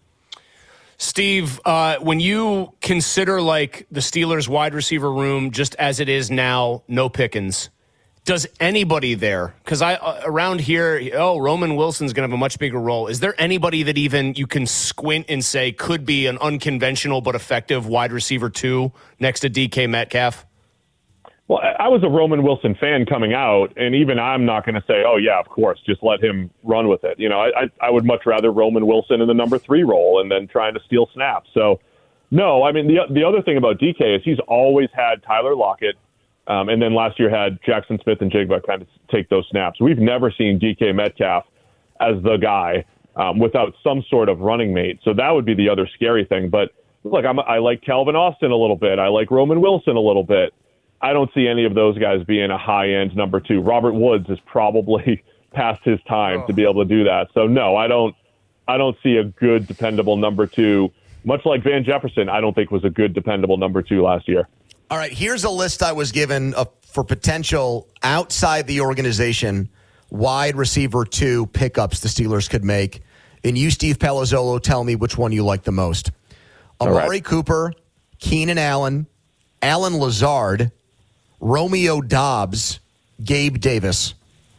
Steve, uh, when you consider like the Steelers wide receiver room just as it is now, no Pickens, does anybody there, because I uh, around here, oh, Roman Wilson's going to have a much bigger role. Is there anybody that even you can squint and say could be an unconventional but effective wide receiver two next to D K Metcalf? Well, I was a Roman Wilson fan coming out, and even I'm not going to say, oh, yeah, of course, just let him run with it. You know, I, I, I would much rather Roman Wilson in the number three role and then trying to steal snaps. So, no, I mean, the the other thing about D K is he's always had Tyler Lockett, um, and then last year had Jackson Smith and Jigba kind of take those snaps. We've never seen D K Metcalf as the guy um, without some sort of running mate. So that would be the other scary thing. But, look, I'm, I like Calvin Austin a little bit. I like Roman Wilson a little bit. I don't see any of those guys being a high-end number two. Robert Woods is probably past his time oh. to be able to do that. So, no, I don't I don't see a good, dependable number two. Much like Van Jefferson, I don't think was a good, dependable number two last year. All right, here's a list I was given of, for potential outside the organization wide receiver two pickups the Steelers could make. And you, Steve Palazzolo, tell me which one you like the most. Amari right. Cooper, Keenan Allen, Alan Lazard, Romeo Doubs, Gabe Davis.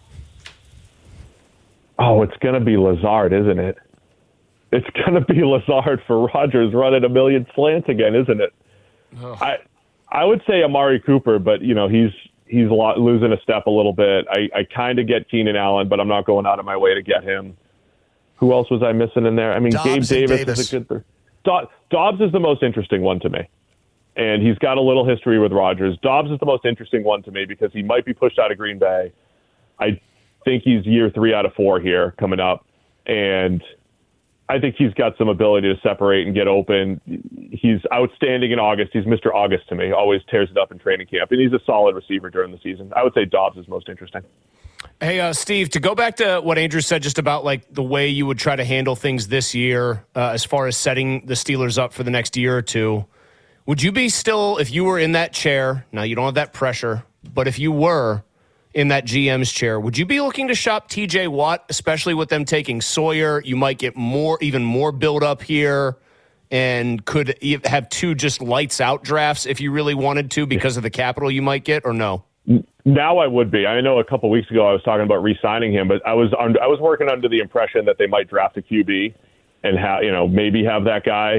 Oh, it's going to be Lazard, isn't it? It's going to be Lazard for Rodgers running a million slants again, isn't it? Oh. I I would say Amari Cooper, but, you know, he's he's a lot, losing a step a little bit. I, I kind of get Keenan Allen, but I'm not going out of my way to get him. Who else was I missing in there? I mean, Dobbs Gabe Davis, Davis is a good th- Dobbs is the most interesting one to me. And he's got a little history with Rodgers. Dobbs is the most interesting one to me because he might be pushed out of Green Bay. I think he's year three out of four here coming up. And I think he's got some ability to separate and get open. He's outstanding in August. He's Mister August to me, always tears it up in training camp. And he's a solid receiver during the season. I would say Dobbs is most interesting. Hey, uh, Steve, to go back to what Andrew said just about like the way you would try to handle things this year uh, as far as setting the Steelers up for the next year or two, would you be still, if you were in that chair, now you don't have that pressure, but if you were in that G M's chair, would you be looking to shop T J Watt, especially with them taking Sawyer? You might get more, even more build up here and could have two just lights out drafts if you really wanted to because of the capital you might get, or no? Now I would be. I know a couple weeks ago I was talking about re-signing him, but I was under, I was working under the impression that they might draft a Q B and have, you know, maybe have that guy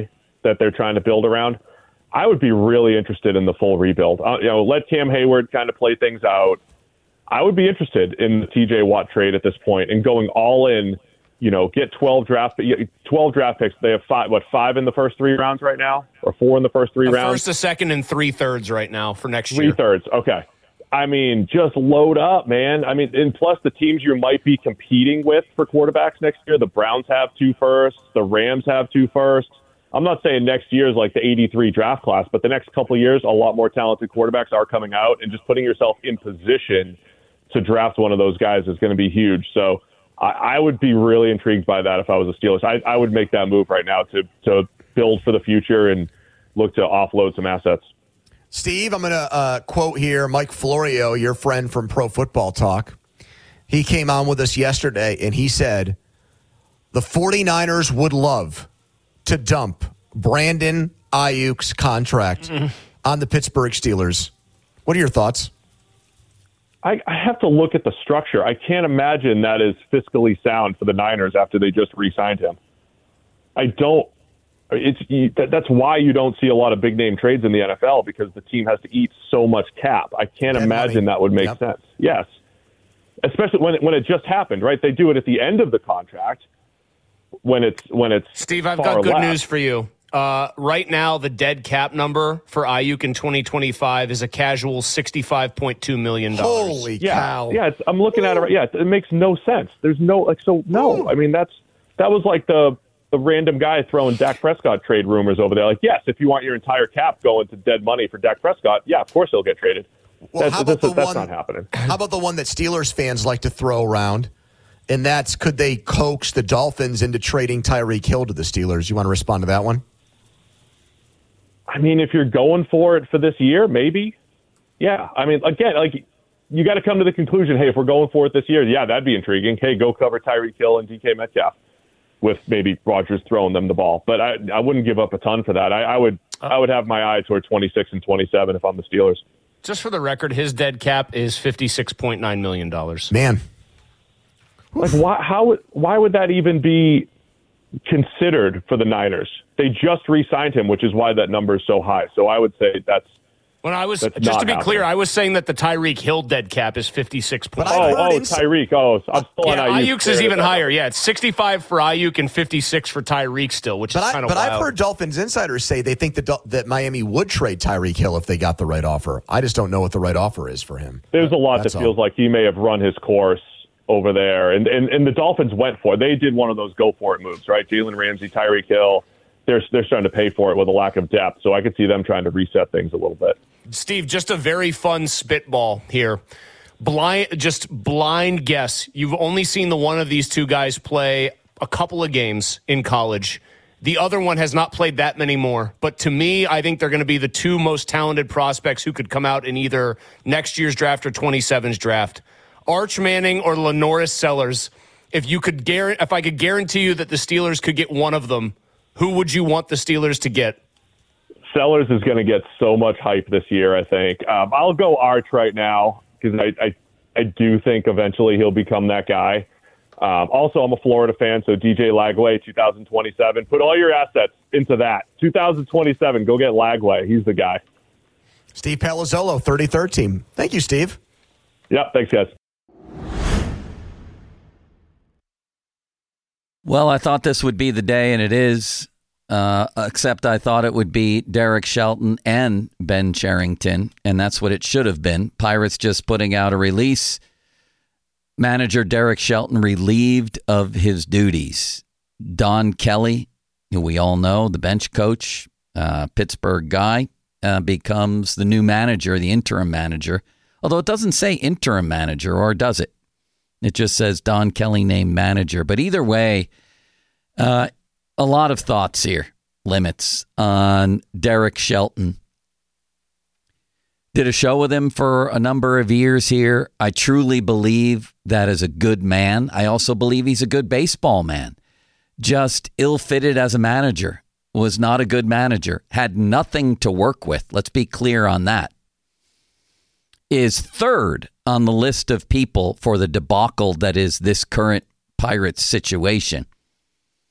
that they're trying to build around, I would be really interested in the full rebuild. Uh, you know, let Cam Hayward kind of play things out. I would be interested in the T J Watt trade at this point and going all in. You know, get twelve draft twelve draft picks. They have five, what five in the first three rounds right now, or four in the first three a rounds. First, a second, and three thirds right now for next three year. Three thirds. Okay. I mean, just load up, man. I mean, and plus the teams you might be competing with for quarterbacks next year. The Browns have two firsts. The Rams have two firsts. I'm not saying next year is like the eighty-three draft class, but the next couple of years, a lot more talented quarterbacks are coming out, and just putting yourself in position to draft one of those guys is going to be huge. So I, I would be really intrigued by that if I was a Steelers. I, I would make that move right now to to build for the future and look to offload some assets. Steve, I'm going to uh, quote here Mike Florio, your friend from Pro Football Talk. He came on with us yesterday, and he said the 49ers would love to dump Brandon Ayuk's contract mm. on the Pittsburgh Steelers. What are your thoughts? I, I have to look at the structure. I can't imagine that is fiscally sound for the Niners after they just re-signed him. I don't. It's you, that, that's why you don't see a lot of big name trades in the N F L, because the team has to eat so much cap. I can't and imagine money. That would make yep. sense. Yes, especially when it, when it just happened. Right, they do it at the end of the contract when it's when it's. Steve, I've got good left. news for you. Uh, right now, the dead cap number for Ayuk in twenty twenty-five is a casual sixty-five point two million dollars. Holy yeah, cow! Yeah, it's, I'm looking Ooh. at it. Yeah, it makes no sense. There's no like so. No, Ooh. I mean that's that was like the. The random guy throwing Dak Prescott trade rumors over there. Like, yes, if you want your entire cap going to dead money for Dak Prescott, yeah, of course he'll get traded. Well, that's how about that's, the that's one, not happening. How about the one that Steelers fans like to throw around? And that's, could they coax the Dolphins into trading Tyreek Hill to the Steelers? You want to respond to that one? I mean, if you're going for it for this year, maybe. Yeah. I mean, again, like, you got to come to the conclusion, hey, if we're going for it this year, yeah, that'd be intriguing. Hey, go cover Tyreek Hill and D K Metcalf, with maybe Rodgers throwing them the ball. But I, I wouldn't give up a ton for that. I, I would I would have my eye toward twenty-six and twenty-seven if I'm the Steelers. Just for the record, his dead cap is fifty-six point nine million dollars. Man. Like, why, how, why would that even be considered for the Niners? They just re-signed him, which is why that number is so high. So I would say that's When I was That's just to be happening. clear, I was saying that the Tyreek Hill dead cap is fifty-six point. Oh, oh, Tyreek. Oh, I'm still yeah, on Ayuk. Ayuk's is even higher. Yeah, it's sixty-five for Ayuk and fifty-six for Tyreek still, which But, is I, kind of but wild. I've heard Dolphins insiders say they think that, Dol- that Miami would trade Tyreek Hill if they got the right offer. I just don't know what the right offer is for him. There's a lot That's that feels all. like he may have run his course over there. And, and and the Dolphins went for it. They did one of those go-for-it moves, right? Jalen Ramsey, Tyreek Hill. They're, they're starting to pay for it with a lack of depth. So I could see them trying to reset things a little bit. Steve, just a very fun spitball here. Blind, just blind guess. You've only seen the one of these two guys play a couple of games in college. The other one has not played that many more. But to me, I think they're going to be the two most talented prospects who could come out in either next year's draft or twenty-seven's draft. Arch Manning or Lenoris Sellers. If you could guarantee, if I could guarantee you that the Steelers could get one of them, who would you want the Steelers to get? Sellers is going to get so much hype this year, I think. Um, I'll go Arch right now because I, I I do think eventually he'll become that guy. Um, also, I'm a Florida fan, so D J Lagway, two thousand twenty-seven. Put all your assets into that. two thousand twenty-seven, go get Lagway. He's the guy. Steve Palazzolo, thirty-third team. Thank you, Steve. Yep, thanks, guys. Well, I thought this would be the day, and it is, uh, except I thought it would be Derek Shelton and Ben Cherington, and that's what it should have been. Pirates just putting out a release. Manager Derek Shelton relieved of his duties. Don Kelly, who we all know, the bench coach, uh, Pittsburgh guy, uh, becomes the new manager, the interim manager, although it doesn't say interim manager, or does it? It just says Don Kelly named manager. But either way, uh, a lot of thoughts here, limits on Derek Shelton. Did a show with him for a number of years here. I truly believe that is a good man. I also believe he's a good baseball man. Just ill-fitted as a manager. Was not a good manager. Had nothing to work with. Let's be clear on that. Is third on the list of people for the debacle that is this current Pirates situation.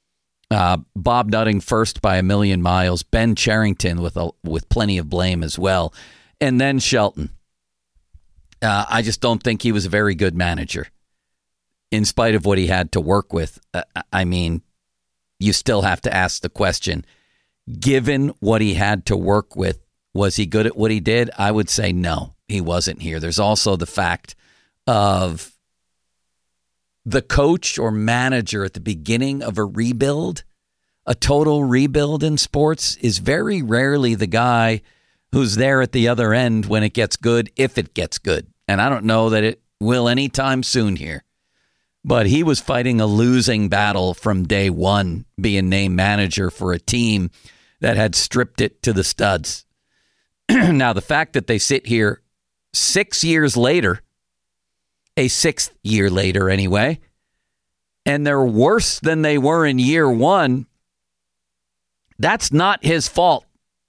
Uh, Bob Nutting first by a million miles. Ben Cherington with a, with plenty of blame as well. And then Shelton. Uh, I just don't think he was a very good manager. In spite of what he had to work with, uh, I mean, you still have to ask the question, given what he had to work with, was he good at what he did? I would say no, he wasn't here. There's also the fact of the coach or manager at the beginning of a rebuild. A total rebuild in sports is very rarely the guy who's there at the other end when it gets good, if it gets good. And I don't know that it will anytime soon here. But he was fighting a losing battle from day one, being named manager for a team that had stripped it to the studs. Now, the fact that they sit here six years later, a sixth year later anyway, and they're worse than they were in year one, that's not his fault.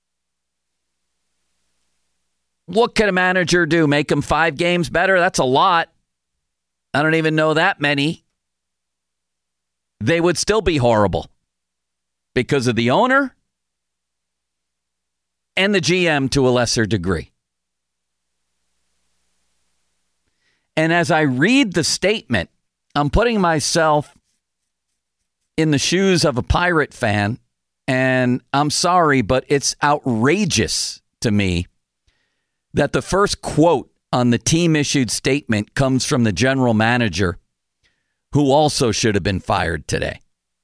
What can a manager do? Make them five games better? That's a lot. I don't even know that many. They would still be horrible because of the owner and the G M to a lesser degree. And as I read the statement, I'm putting myself in the shoes of a Pirate fan, and I'm sorry, but it's outrageous to me that the first quote on the team-issued statement comes from the general manager, who also should have been fired today.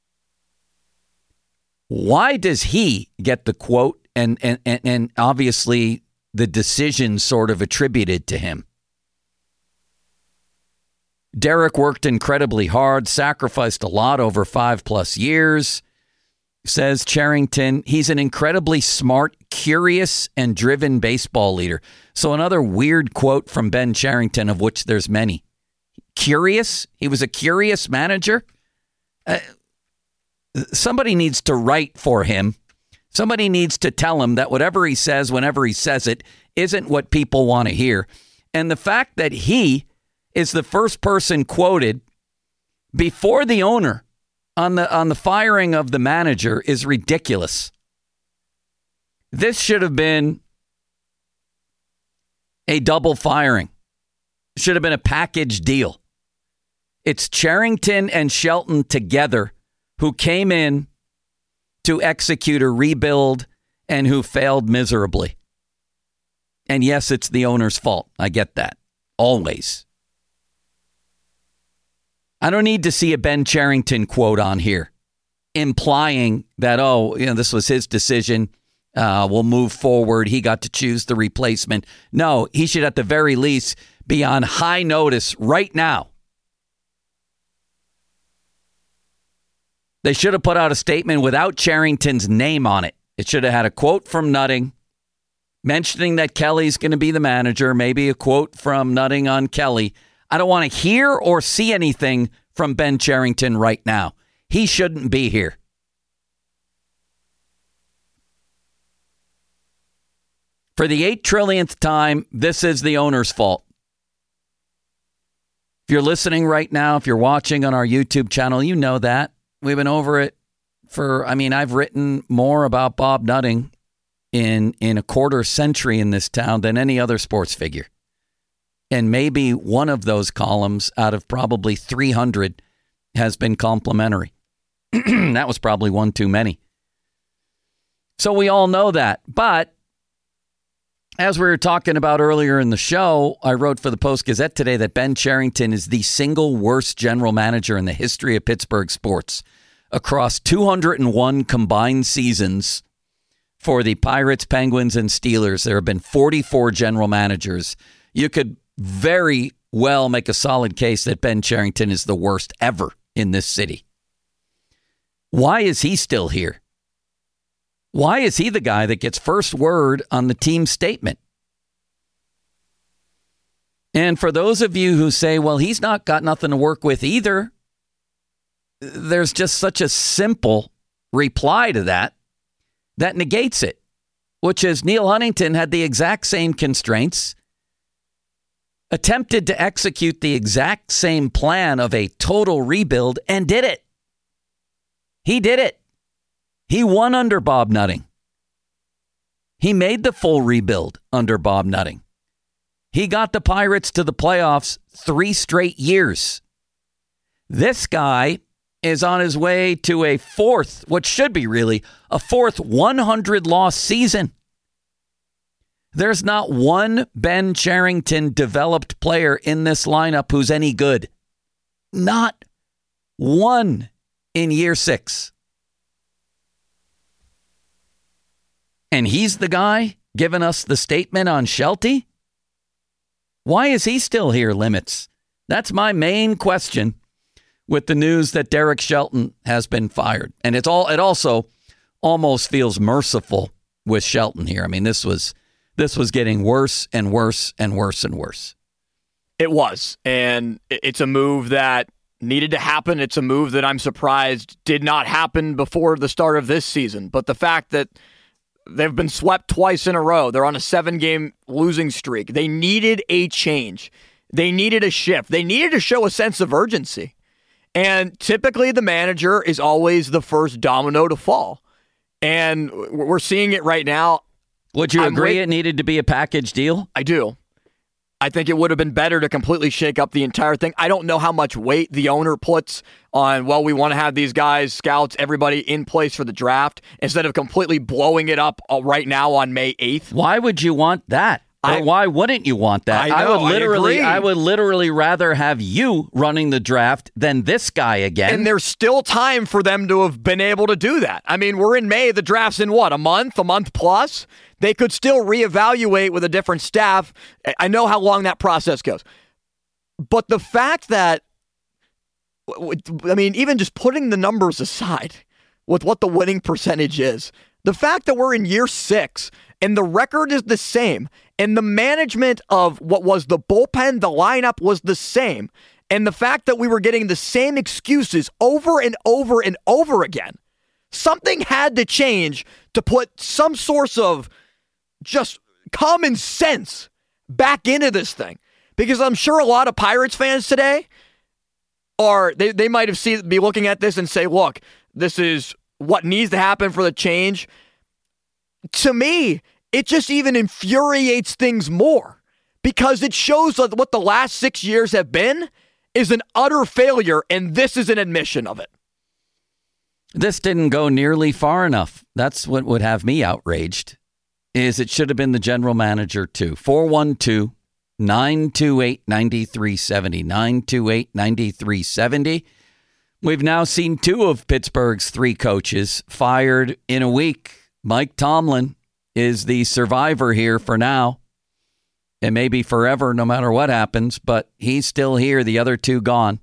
Why does he get the quote and, and, and, and obviously the decision sort of attributed to him? Derek worked incredibly hard, sacrificed a lot over five plus years, says Cherington. He's an incredibly smart, curious, and driven baseball leader. So another weird quote from Ben Cherington, of which there's many. Curious? He was a curious manager? Uh, somebody needs to write for him. Somebody needs to tell him that whatever he says, whenever he says it, isn't what people want to hear. And the fact that he is the first person quoted before the owner on the on the firing of the manager is ridiculous. This should have been a double firing. It should have been a package deal. It's Cherington and Shelton together who came in to execute a rebuild and who failed miserably. And yes, it's the owner's fault. I get that. Always. I don't need to see a Ben Cherington quote on here implying that, oh, you know, this was his decision. Uh, we'll move forward. He got to choose the replacement. No, he should at the very least be on high notice right now. They should have put out a statement without Cherington's name on it. It should have had a quote from Nutting mentioning that Kelly's going to be the manager, maybe a quote from Nutting on Kelly. I don't want to hear or see anything from Ben Cherington right now. He shouldn't be here. For the eight trillionth time, this is the owner's fault. If you're listening right now, if you're watching on our YouTube channel, you know that. We've been over it for, I mean, I've written more about Bob Nutting in, in a quarter century in this town than any other sports figure. And maybe one of those columns out of probably three hundred has been complimentary. That was probably one too many. So we all know that. But as we were talking about earlier in the show, I wrote for the Post-Gazette today that Ben Cherington is the single worst general manager in the history of Pittsburgh sports. Across two hundred one combined seasons for the Pirates, Penguins, and Steelers, there have been forty-four general managers. You could very well make a solid case that Ben Cherington is the worst ever in this city. Why is he still here? Why is he the guy that gets first word on the team statement? And for those of you who say, well, he's not got nothing to work with either, there's just such a simple reply to that that negates it, which is Neil Huntington had the exact same constraints, attempted to execute the exact same plan of a total rebuild, and did it. He did it. He won under Bob Nutting. He made the full rebuild under Bob Nutting. He got the Pirates to the playoffs three straight years. This guy is on his way to a fourth, what should be really, a fourth one hundred loss season. There's not one Ben Cherington developed player in this lineup who's any good. Not one in year six. And he's the guy giving us the statement on Shelty? Why is he still here, Limits? That's my main question with the news that Derek Shelton has been fired. And it's all it also almost feels merciful with Shelton here. I mean, this was this was getting worse and worse and worse and worse. It was. And it's a move that needed to happen. It's a move that I'm surprised did not happen before the start of this season. But the fact that they've been swept twice in a row, they're on a seven-game losing streak. They needed a change. They needed a shift. They needed to show a sense of urgency. And typically the manager is always the first domino to fall. And we're seeing it right now. Would you I'm agree wait- it needed to be a package deal? I do. I think it would have been better to completely shake up the entire thing. I don't know how much weight the owner puts on, well, we want to have these guys, scouts, everybody in place for the draft instead of completely blowing it up right now on May eighth. Why would you want that? I, or why wouldn't you want that? I, know, would literally I, I would literally rather have you running the draft than this guy again. And there's still time for them to have been able to do that. I mean, we're in May, the draft's in what, a month, a month plus? They could still reevaluate with a different staff. I know how long that process goes. But the fact that, I mean, even just putting the numbers aside with what the winning percentage is, the fact that we're in year six and the record is the same and the management of what was the bullpen, the lineup was the same, and the fact that we were getting the same excuses over and over and over again, something had to change to put some source of just common sense back into this thing. Because I'm sure a lot of Pirates fans today are, they, they might have see, be looking at this and say, look, this is what needs to happen for the change. To me, it just even infuriates things more because it shows that what the last six years have been is an utter failure, and this is an admission of it. This didn't go nearly far enough. That's what would have me outraged, is it should have been the general manager too. four one two, nine two eight, nine three seven zero, nine two eight, nine three seven zero. We've now seen two of Pittsburgh's three coaches fired in a week. Mike Tomlin is the survivor here for now. It may be forever no matter what happens, but he's still here. The other two gone.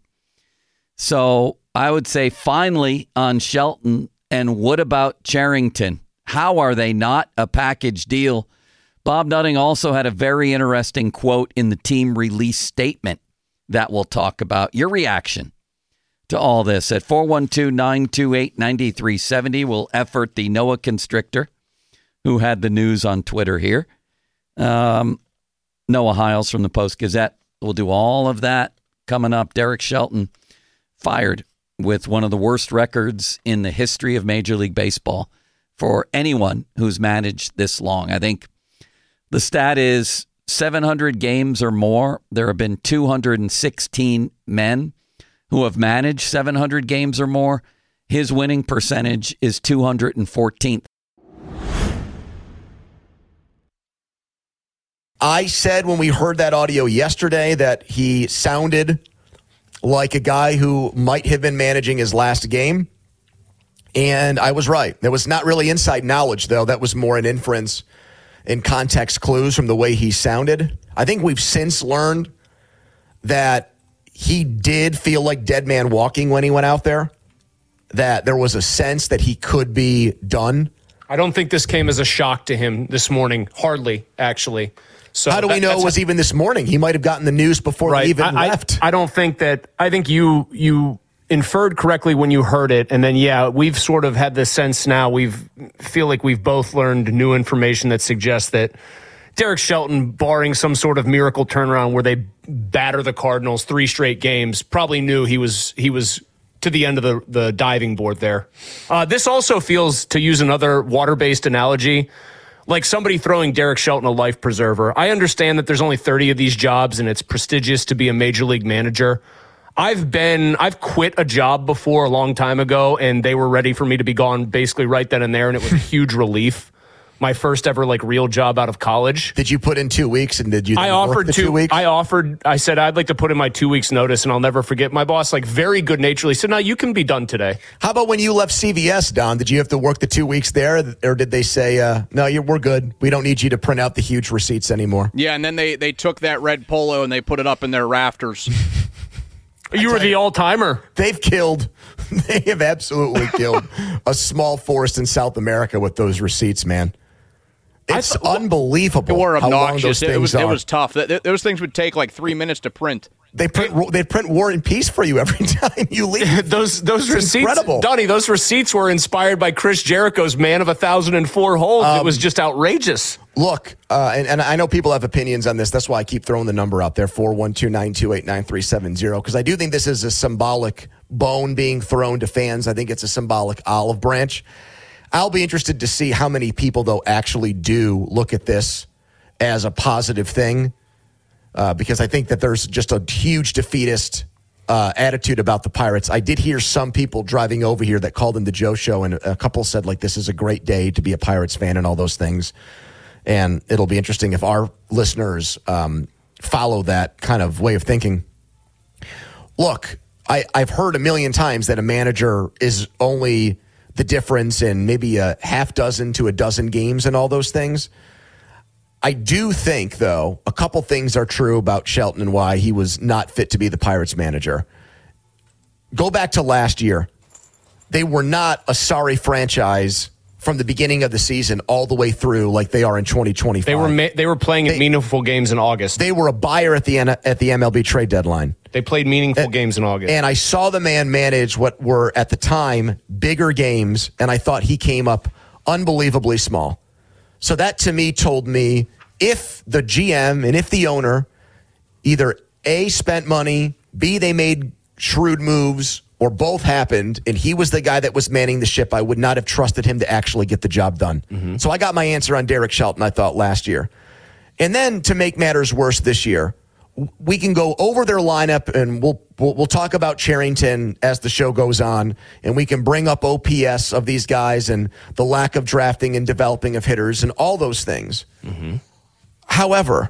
So I would say finally on Shelton, and what about Cherington? How are they not a package deal? Bob Nutting also had a very interesting quote in the team release statement that we'll talk about. Your reaction to all this at four one two, nine two eight, nine three seven zero. We'll effort the Noah Constrictor, who had the news on Twitter here. Um, Noah Hiles from the Post-Gazette. We'll do all of that coming up. Derek Shelton fired with one of the worst records in the history of Major League Baseball for anyone who's managed this long. I think the stat is seven hundred games or more. There have been two hundred sixteen men who have managed seven hundred games or more. His winning percentage is two hundred fourteenth. I said when we heard that audio yesterday that he sounded like a guy who might have been managing his last game. And I was right. That was not really inside knowledge, though. That was more an inference and context clues from the way he sounded. I think we've since learned that he did feel like dead man walking when he went out there, that there was a sense that he could be done. I don't think this came as a shock to him this morning. Hardly, actually. So how do we that, know it was even this morning? He might have gotten the news before right. he even I, left. I, I don't think that. I think you you inferred correctly when you heard it, and then yeah, we've sort of had this sense now. We've feel like we've both learned new information that suggests that Derek Shelton, barring some sort of miracle turnaround where they batter the Cardinals three straight games, probably knew he was he was to the end of the, the diving board there. Uh, this also feels, to use another water-based analogy, like somebody throwing Derek Shelton a life preserver. I understand that there's only thirty of these jobs and it's prestigious to be a major league manager. I've been, I've quit a job before a long time ago and they were ready for me to be gone basically right then and there. And it was a huge relief. My first ever like real job out of college. Did you put in two weeks and did you I work offered the two, two weeks? I offered, I said, I'd like to put in my two weeks notice and I'll never forget. My boss, like very good naturedly said, no, you can be done today. How about when you left C V S, Don? Did you have to work the two weeks there or did they say, uh, no, you're, we're good. We don't need you to print out the huge receipts anymore? Yeah. And then they, they took that red polo and they put it up in their rafters. You were the all-timer. They've killed, they have absolutely killed a small forest in South America with those receipts, man. It's th- unbelievable. They were how long obnoxious. those It was, things it are. was tough. Th- Those things would take like three minutes to print. They print they print War and Peace for you every time you leave. those those It's receipts, incredible. Donnie, those receipts were inspired by Chris Jericho's Man of a Thousand and Four Holds. Um, it was just outrageous. Look, uh, and, and I know people have opinions on this. That's why I keep throwing the number out there, four one two, nine two eight, nine three seven zero, because I do think this is a symbolic bone being thrown to fans. I think it's a symbolic olive branch. I'll be interested to see how many people, though, actually do look at this as a positive thing, uh, because I think that there's just a huge defeatist uh, attitude about the Pirates. I did hear some people driving over here that called in the Joe Show, and a couple said, like, this is a great day to be a Pirates fan and all those things. And it'll be interesting if our listeners um, follow that kind of way of thinking. Look, I, I've heard a million times that a manager is only the difference in maybe a half dozen to a dozen games and all those things. I do think, though, a couple things are true about Shelton and why he was not fit to be the Pirates manager. Go back to last year. They were not a sorry franchise from the beginning of the season all the way through like they are in twenty twenty-five. They were ma- they were playing they, meaningful games in August. They were a buyer at the at the M L B trade deadline. They played meaningful and, games in August. And I saw the man manage what were at the time bigger games, and I thought he came up unbelievably small. So that to me told me if the G M and if the owner either A, spent money, B, they made shrewd moves, or both happened, and he was the guy that was manning the ship, I would not have trusted him to actually get the job done. Mm-hmm. So I got my answer on Derek Shelton, I thought, last year. And then to make matters worse this year, we can go over their lineup, and we'll, we'll we'll talk about Cherington as the show goes on, and we can bring up O P S of these guys and the lack of drafting and developing of hitters and all those things. Mm-hmm. However,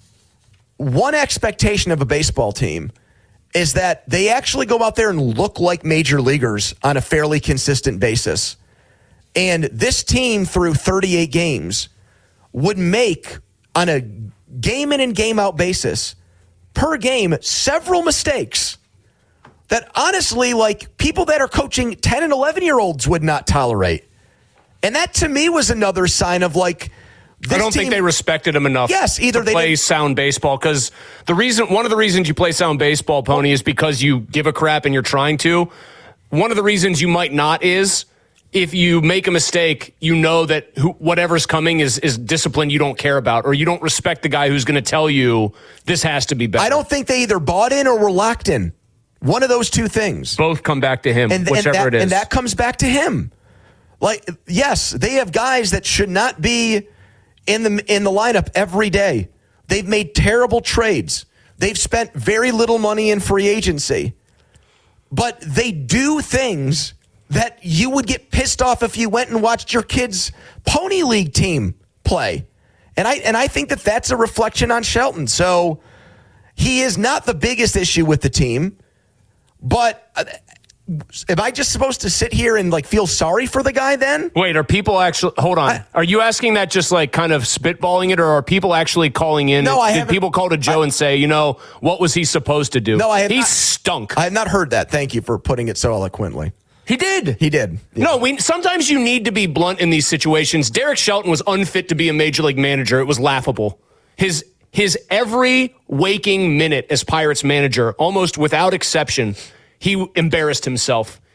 one expectation of a baseball team is that they actually go out there and look like major leaguers on a fairly consistent basis. And this team, through thirty-eight games, would make, on a game in and game out basis, per game, several mistakes that honestly, like, people that are coaching ten and eleven year olds would not tolerate. And that to me was another sign of, like, This I don't team, think they respected him enough. Yes, either to they play didn't. sound baseball, because the reason, one of the reasons you play sound baseball, Pony, is because you give a crap and you're trying to. One of the reasons you might not is if you make a mistake, you know that who, whatever's coming is is discipline you don't care about, or you don't respect the guy who's going to tell you this has to be better. I don't think they either bought in or were locked in. One of those two things. Both come back to him, and, whichever and that, it is. And that comes back to him. Like, yes, they have guys that should not be in the in the lineup every day. They've made terrible trades. They've spent very little money in free agency. But they do things that you would get pissed off if you went and watched your kid's Pony League team play. And I and I think that that's a reflection on Shelton. So he is not the biggest issue with the team, but am I just supposed to sit here and like feel sorry for the guy then? Wait, are people actually, hold on. I, are you asking that just like kind of spitballing it, or are people actually calling in? No, I Did haven't. people call to Joe I, and say, you know, what was he supposed to do? No, I have He not, stunk. I have not heard that. Thank you for putting it so eloquently. He did. He did. Yeah. No, we sometimes you need to be blunt in these situations. Derek Shelton was unfit to be a major league manager. It was laughable. His his every waking minute as Pirates manager, almost without exception, he embarrassed himself.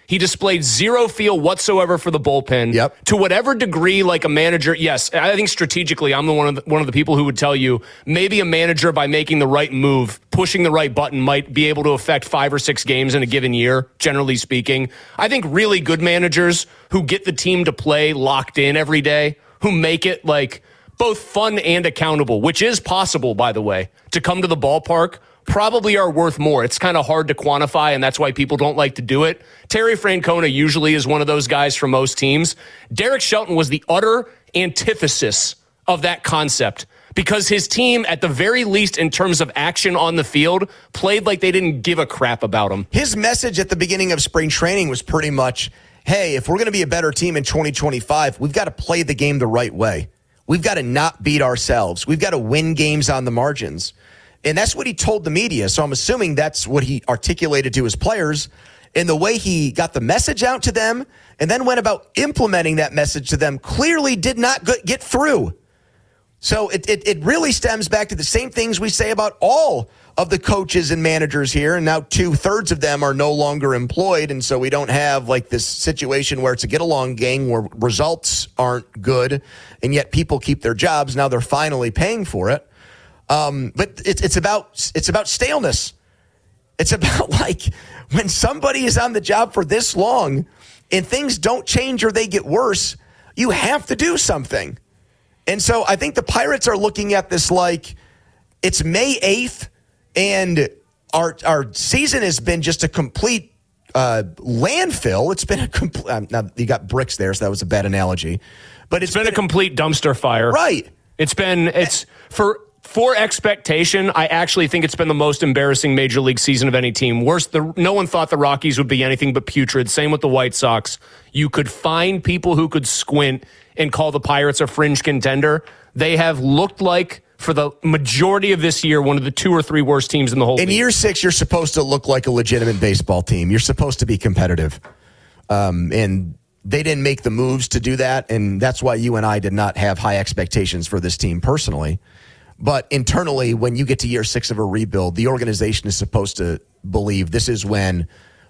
He displayed zero feel whatsoever for the bullpen. Yep. To whatever degree, like a manager, yes, I think strategically, I'm the one of the, one of the people who would tell you maybe a manager, by making the right move, pushing the right button, might be able to affect five or six games in a given year, generally speaking. I think really good managers who get the team to play locked in every day, who make it like both fun and accountable, which is possible, by the way, to come to the ballpark, probably are worth more. It's kind of hard to quantify, and that's why people don't like to do it. Terry Francona usually is one of those guys for most teams. Derek Shelton was the utter antithesis of that concept because his team, at the very least in terms of action on the field, played like they didn't give a crap about him. His message at the beginning of spring training was pretty much, hey, if we're going to be a better team in twenty twenty-five, we've got to play the game the right way. We've got to not beat ourselves. We've got to win games on the margins. And that's what he told the media. So I'm assuming that's what he articulated to his players. And the way he got the message out to them and then went about implementing that message to them clearly did not get through. So it, it, it really stems back to the same things we say about all of the coaches and managers here. And now two thirds of them are no longer employed. And so we don't have like this situation where it's a get along gang where results aren't good and yet people keep their jobs. Now they're finally paying for it. Um, but it's it's about it's about staleness. It's about like when somebody is on the job for this long and things don't change or they get worse, you have to do something. And so I think the Pirates are looking at this like it's May eighth and our our season has been just a complete uh, landfill. It's been a complete. Um, now you got bricks there, so that was a bad analogy. But it's, it's been, been a complete dumpster fire. Right. It's been it's for. For expectation, I actually think it's been the most embarrassing Major League season of any team. Worse, the, no one thought the Rockies would be anything but putrid. Same with the White Sox. You could find people who could squint and call the Pirates a fringe contender. They have looked like, for the majority of this year, one of the two or three worst teams in the whole league. In year six, you're supposed to look like a legitimate baseball team. You're supposed to be competitive. Um, and they didn't make the moves to do that, and that's why you and I did not have high expectations for this team personally. But internally, when you get to year six of a rebuild, the organization is supposed to believe this is when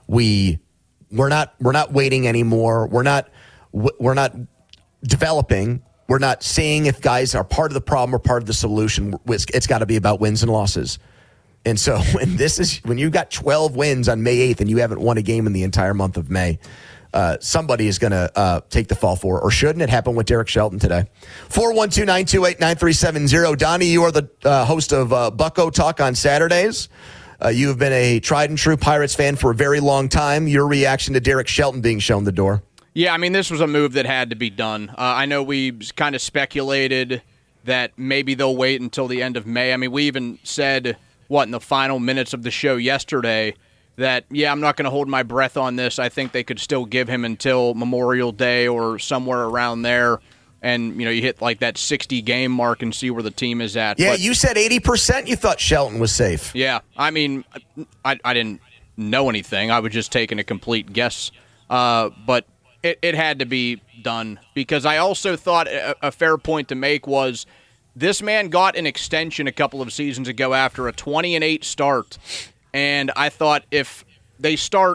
we we're not we're not waiting anymore. We're not we're not developing. We're not seeing if guys are part of the problem or part of the solution. It's, it's got to be about wins and losses. And so when this is when you've got twelve wins on May eighth and you haven't won a game in the entire month of May, Uh, somebody is going to uh, take the fall for it, or shouldn't. It happened with Derek Shelton today. four one two, nine two eight, nine three seven zero. Donnie, you are the uh, host of uh, Bucko Talk on Saturdays. Uh, you have been a tried and true Pirates fan for a very long time. Your reaction to Derek Shelton being shown the door? Yeah, I mean, this was a move that had to be done. Uh, I know we kind of speculated that maybe they'll wait until the end of May. I mean, we even said, what, in the final minutes of the show yesterday, that, yeah, I'm not going to hold my breath on this. I think they could still give him until Memorial Day or somewhere around there. And, you know, you hit like that sixty-game mark and see where the team is at. Yeah, but, you said eighty percent you thought Shelton was safe. Yeah, I mean, I, I didn't know anything. I was just taking a complete guess. Uh, but it, it had to be done because I also thought a, a fair point to make was this man got an extension a couple of seasons ago after a twenty and eight start. And I thought if they start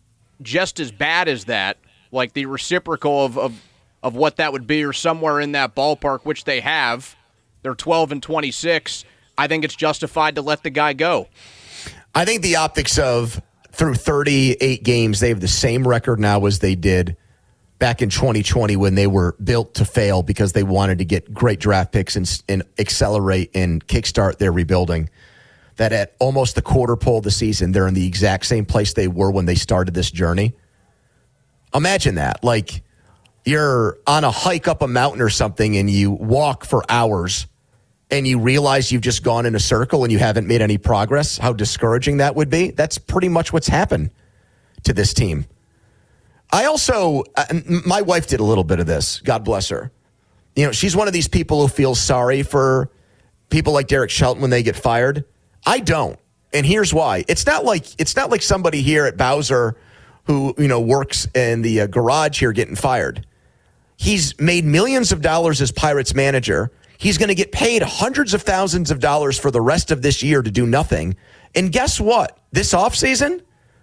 just as bad as that, like the reciprocal of, of, of what that would be or somewhere in that ballpark, which they have, they're twelve and twenty-six, I think it's justified to let the guy go. I think the optics of through thirty-eight games, they have the same record now as they did back in twenty twenty when they were built to fail because they wanted to get great draft picks and, and accelerate and kickstart their rebuilding. That at almost the quarter pole of the season, they're in the exact same place they were when they started this journey. Imagine that. Like, you're on a hike up a mountain or something and you walk for hours and you realize you've just gone in a circle and you haven't made any progress. How discouraging that would be. That's pretty much what's happened to this team. I also, my wife did a little bit of this. God bless her. You know, she's one of these people who feels sorry for people like Derek Shelton when they get fired. I don't. And here's why. It's not like it's not like somebody here at Bowser who, you know, works in the uh, garage here getting fired. He's made millions of dollars as Pirates manager. He's going to get paid hundreds of thousands of dollars for the rest of this year to do nothing. And guess what? This offseason,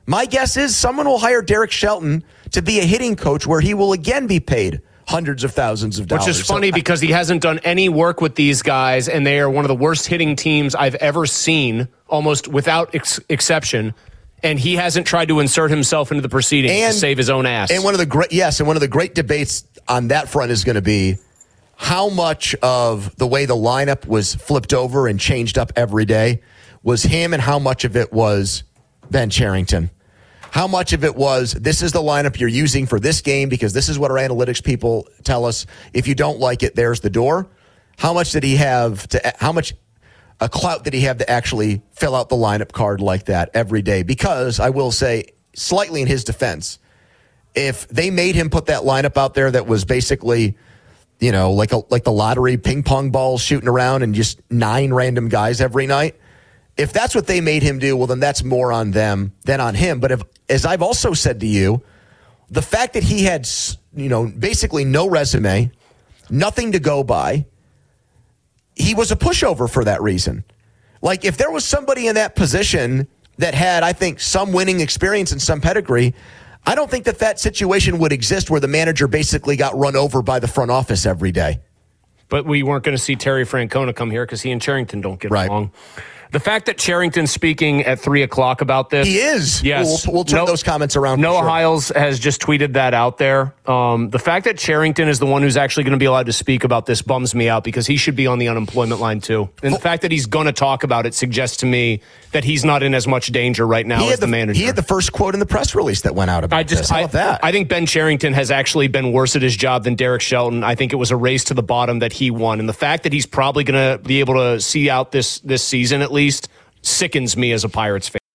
My guess is someone will hire Derek Shelton to be a hitting coach where he will again be paid hundreds of thousands of dollars. Which is funny so, because he hasn't done any work with these guys, and they are one of the worst hitting teams I've ever seen, almost without ex- exception. And he hasn't tried to insert himself into the proceedings and, to save his own ass. And one of the great, yes, and one of the great debates on that front is going to be how much of the way the lineup was flipped over and changed up every day was him, and how much of it was Ben Cherington. How much of it was, this is the lineup you're using for this game because this is what our analytics people tell us. If you don't like it, there's the door. How much did he have to, how much a clout did he have to actually fill out the lineup card like that every day? Because I will say, slightly in his defense, if they made him put that lineup out there that was basically, you know, like a, like the lottery, ping pong balls shooting around and just nine random guys every night, if that's what they made him do, well, then that's more on them than on him. But if, as I've also said to you, the fact that he had, you know, basically no resume, nothing to go by, he was a pushover for that reason. Like, if there was somebody in that position that had, I think, some winning experience and some pedigree, I don't think that that situation would exist where the manager basically got run over by the front office every day. But we weren't going to see Terry Francona come here because he and Cherington don't get right. along. The fact that Cherington's speaking at three o'clock about this. He is. Yes. We'll, we'll turn no, those comments around. Noah sure. Hiles has just tweeted that out there. Um, the fact that Cherington is the one who's actually going to be allowed to speak about this bums me out because he should be on the unemployment line too. And the fact that he's going to talk about it suggests to me that he's not in as much danger right now he as the, the manager. He had the first quote in the press release that went out about I just, this. How I, about that? I think Ben Cherington has actually been worse at his job than Derek Shelton. I think it was a race to the bottom that he won. And the fact that he's probably going to be able to see out this this season at least sickens me as a Pirates fan.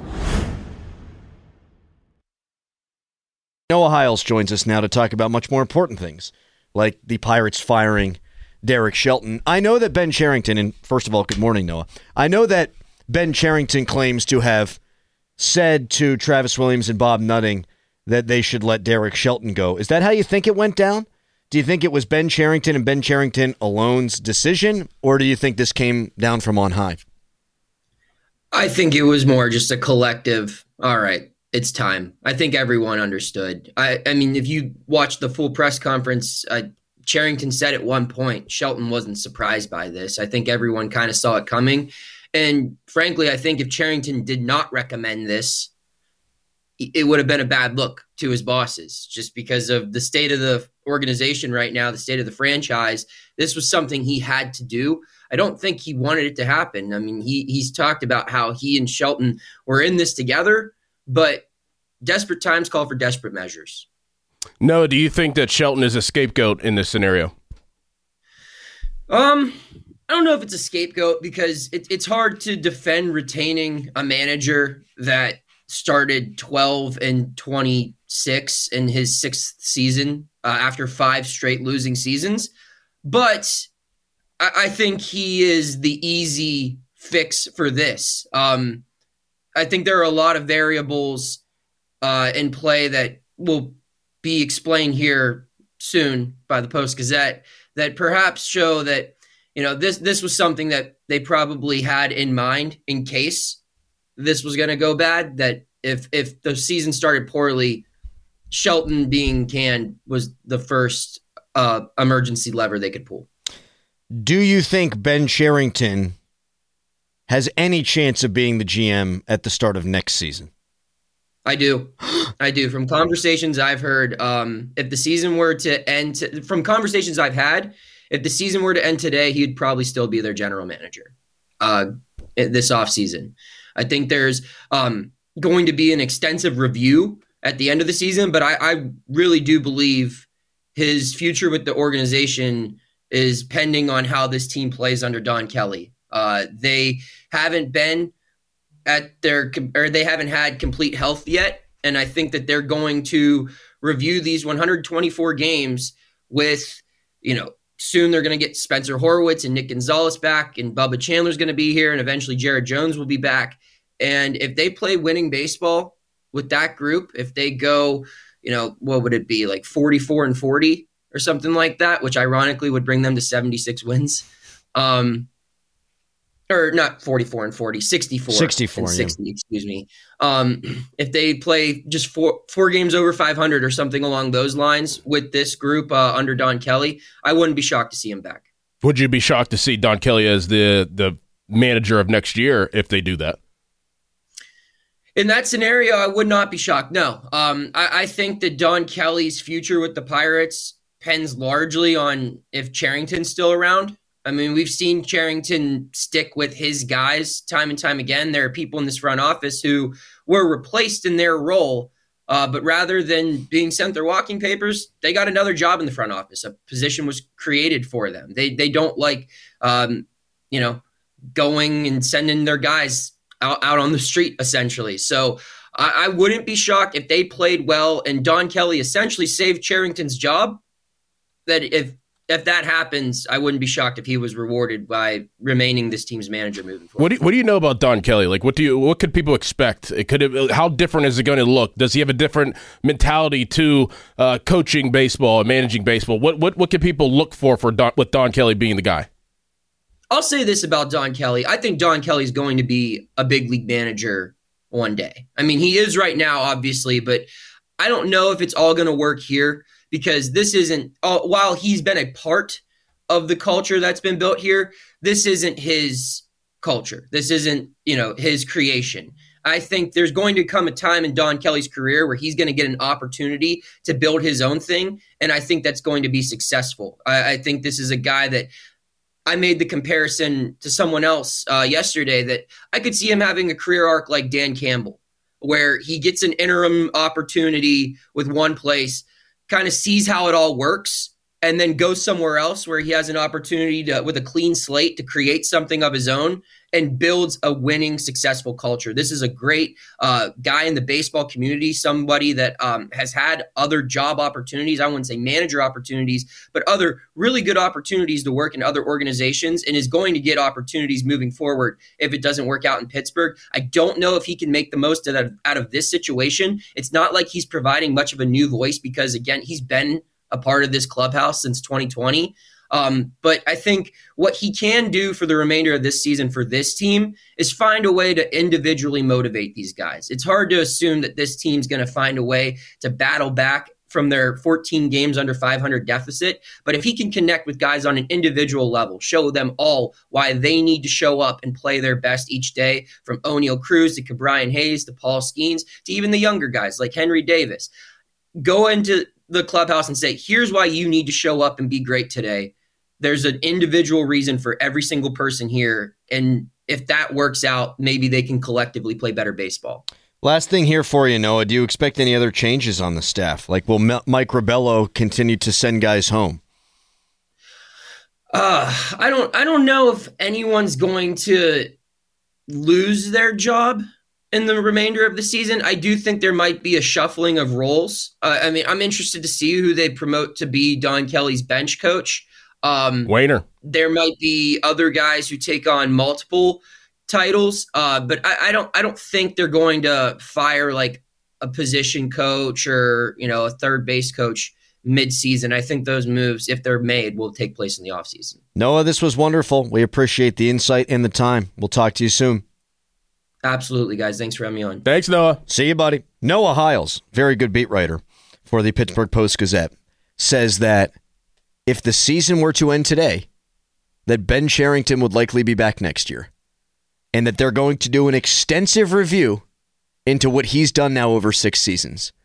Noah Hiles joins us now to talk about much more important things, like the Pirates firing Derek Shelton. I know that Ben Cherington, and first of all, good morning, Noah. I know that Ben Cherington claims to have said to Travis Williams and Bob Nutting that they should let Derek Shelton go. Is that how you think it went down? Do you think it was Ben Cherington and Ben Cherington alone's decision, or do you think this came down from on high? I think it was more just a collective, all right, it's time. I think everyone understood. I, I mean, if you watch the full press conference, uh, Cherington said at one point, Shelton wasn't surprised by this. I think everyone kind of saw it coming. And frankly, I think if Cherington did not recommend this, it would have been a bad look to his bosses just because of the state of the organization right now, the state of the franchise. This was something he had to do. I don't think he wanted it to happen. I mean, he he's talked about how he and Shelton were in this together, but desperate times call for desperate measures. No, do you think that Shelton is a scapegoat in this scenario? Um, I don't know if it's a scapegoat because it, it's hard to defend retaining a manager that started twelve and twenty-six in his sixth season uh, after five straight losing seasons. But I, I think he is the easy fix for this. Um, I think there are a lot of variables uh, in play that will be explained here soon by the Post-Gazette that perhaps show that, you know, this this was something that they probably had in mind in case this was going to go bad, that if if the season started poorly, Shelton being canned was the first uh, emergency lever they could pull. Do you think Ben Cherington has any chance of being the G M at the start of next season? I do. I do. From conversations I've heard, um, if the season were to end, t- from conversations I've had, if the season were to end today, he'd probably still be their general manager uh, this offseason. I think there's um, going to be an extensive review at the end of the season, but I, I really do believe his future with the organization is pending on how this team plays under Don Kelly. Uh, they haven't been at their, or they haven't had complete health yet. And I think that they're going to review these one hundred twenty-four games with, you know, soon they're going to get Spencer Horwitz and Nick Gonzalez back, and Bubba Chandler's going to be here, and eventually Jared Jones will be back. And if they play winning baseball with that group, if they go, you know, what would it be, like forty-four and forty or something like that, which ironically would bring them to seventy-six wins. Um, or not forty-four and forty, sixty-four, sixty-four, and yeah. sixty, excuse me. Um, if they play just four four games over five hundred or something along those lines with this group uh, under Don Kelly, I wouldn't be shocked to see him back. Would you be shocked to see Don Kelly as the the manager of next year if they do that? In that scenario, I would not be shocked. No, um, I, I think that Don Kelly's future with the Pirates depends largely on if Cherington's still around. I mean, we've seen Cherington stick with his guys time and time again. There are people in this front office who were replaced in their role, uh, but rather than being sent their walking papers, they got another job in the front office. A position was created for them. They they don't like, um, you know, going and sending their guys out, out on the street, essentially. So I, I wouldn't be shocked if they played well and Don Kelly essentially saved Cherington's job. That if If that happens, I wouldn't be shocked if he was rewarded by remaining this team's manager moving forward. What do you, what do you know about Don Kelly? Like, what do you what could people expect? It could it, how different is it going to look? Does he have a different mentality to uh, coaching baseball and managing baseball? What what what can people look for for Don, with Don Kelly being the guy? I'll say this about Don Kelly. I think Don Kelly is going to be a big league manager one day. I mean, he is right now, obviously, but I don't know if it's all going to work here. Because this isn't, uh, while he's been a part of the culture that's been built here, this isn't his culture. This isn't, you know, his creation. I think there's going to come a time in Don Kelly's career where he's going to get an opportunity to build his own thing. And I think that's going to be successful. I, I think this is a guy that I made the comparison to someone else uh, yesterday that I could see him having a career arc like Dan Campbell, where he gets an interim opportunity with one place, kind of sees how it all works, and then goes somewhere else where he has an opportunity to, with a clean slate, to create something of his own and builds a winning, successful culture. This is a great uh, guy in the baseball community, somebody that um, has had other job opportunities. I wouldn't say manager opportunities, but other really good opportunities to work in other organizations, and is going to get opportunities moving forward if it doesn't work out in Pittsburgh. I don't know if he can make the most out of, out of this situation. It's not like he's providing much of a new voice because, again, he's been a part of this clubhouse since twenty twenty. Um, but I think what he can do for the remainder of this season for this team is find a way to individually motivate these guys. It's hard to assume that this team's going to find a way to battle back from their fourteen games under five hundred deficit. But if he can connect with guys on an individual level, show them all why they need to show up and play their best each day, from O'Neal Cruz to Brian Hayes to Paul Skeens to even the younger guys like Henry Davis, go into the clubhouse and say, here's why you need to show up and be great today. There's an individual reason for every single person here. And if that works out, maybe they can collectively play better baseball. Last thing here for you, Noah. Do you expect any other changes on the staff? Like, will M- Mike Rabello continue to send guys home? Uh, I don't, I don't know if anyone's going to lose their job in the remainder of the season. I do think there might be a shuffling of roles. Uh, I mean, I'm interested to see who they promote to be Don Kelly's bench coach. Um, Wainer. There might be other guys who take on multiple titles, uh, but I, I don't. I don't think they're going to fire like a position coach or you know a third base coach mid-season. I think those moves, if they're made, will take place in the offseason. Noah, this was wonderful. We appreciate the insight and the time. We'll talk to you soon. Absolutely, guys. Thanks for having me on. Thanks, Noah. See you, buddy. Noah Hiles, very good beat writer for the Pittsburgh Post-Gazette, says that if the season were to end today, that Ben Cherington would likely be back next year, and that they're going to do an extensive review into what he's done now over six seasons.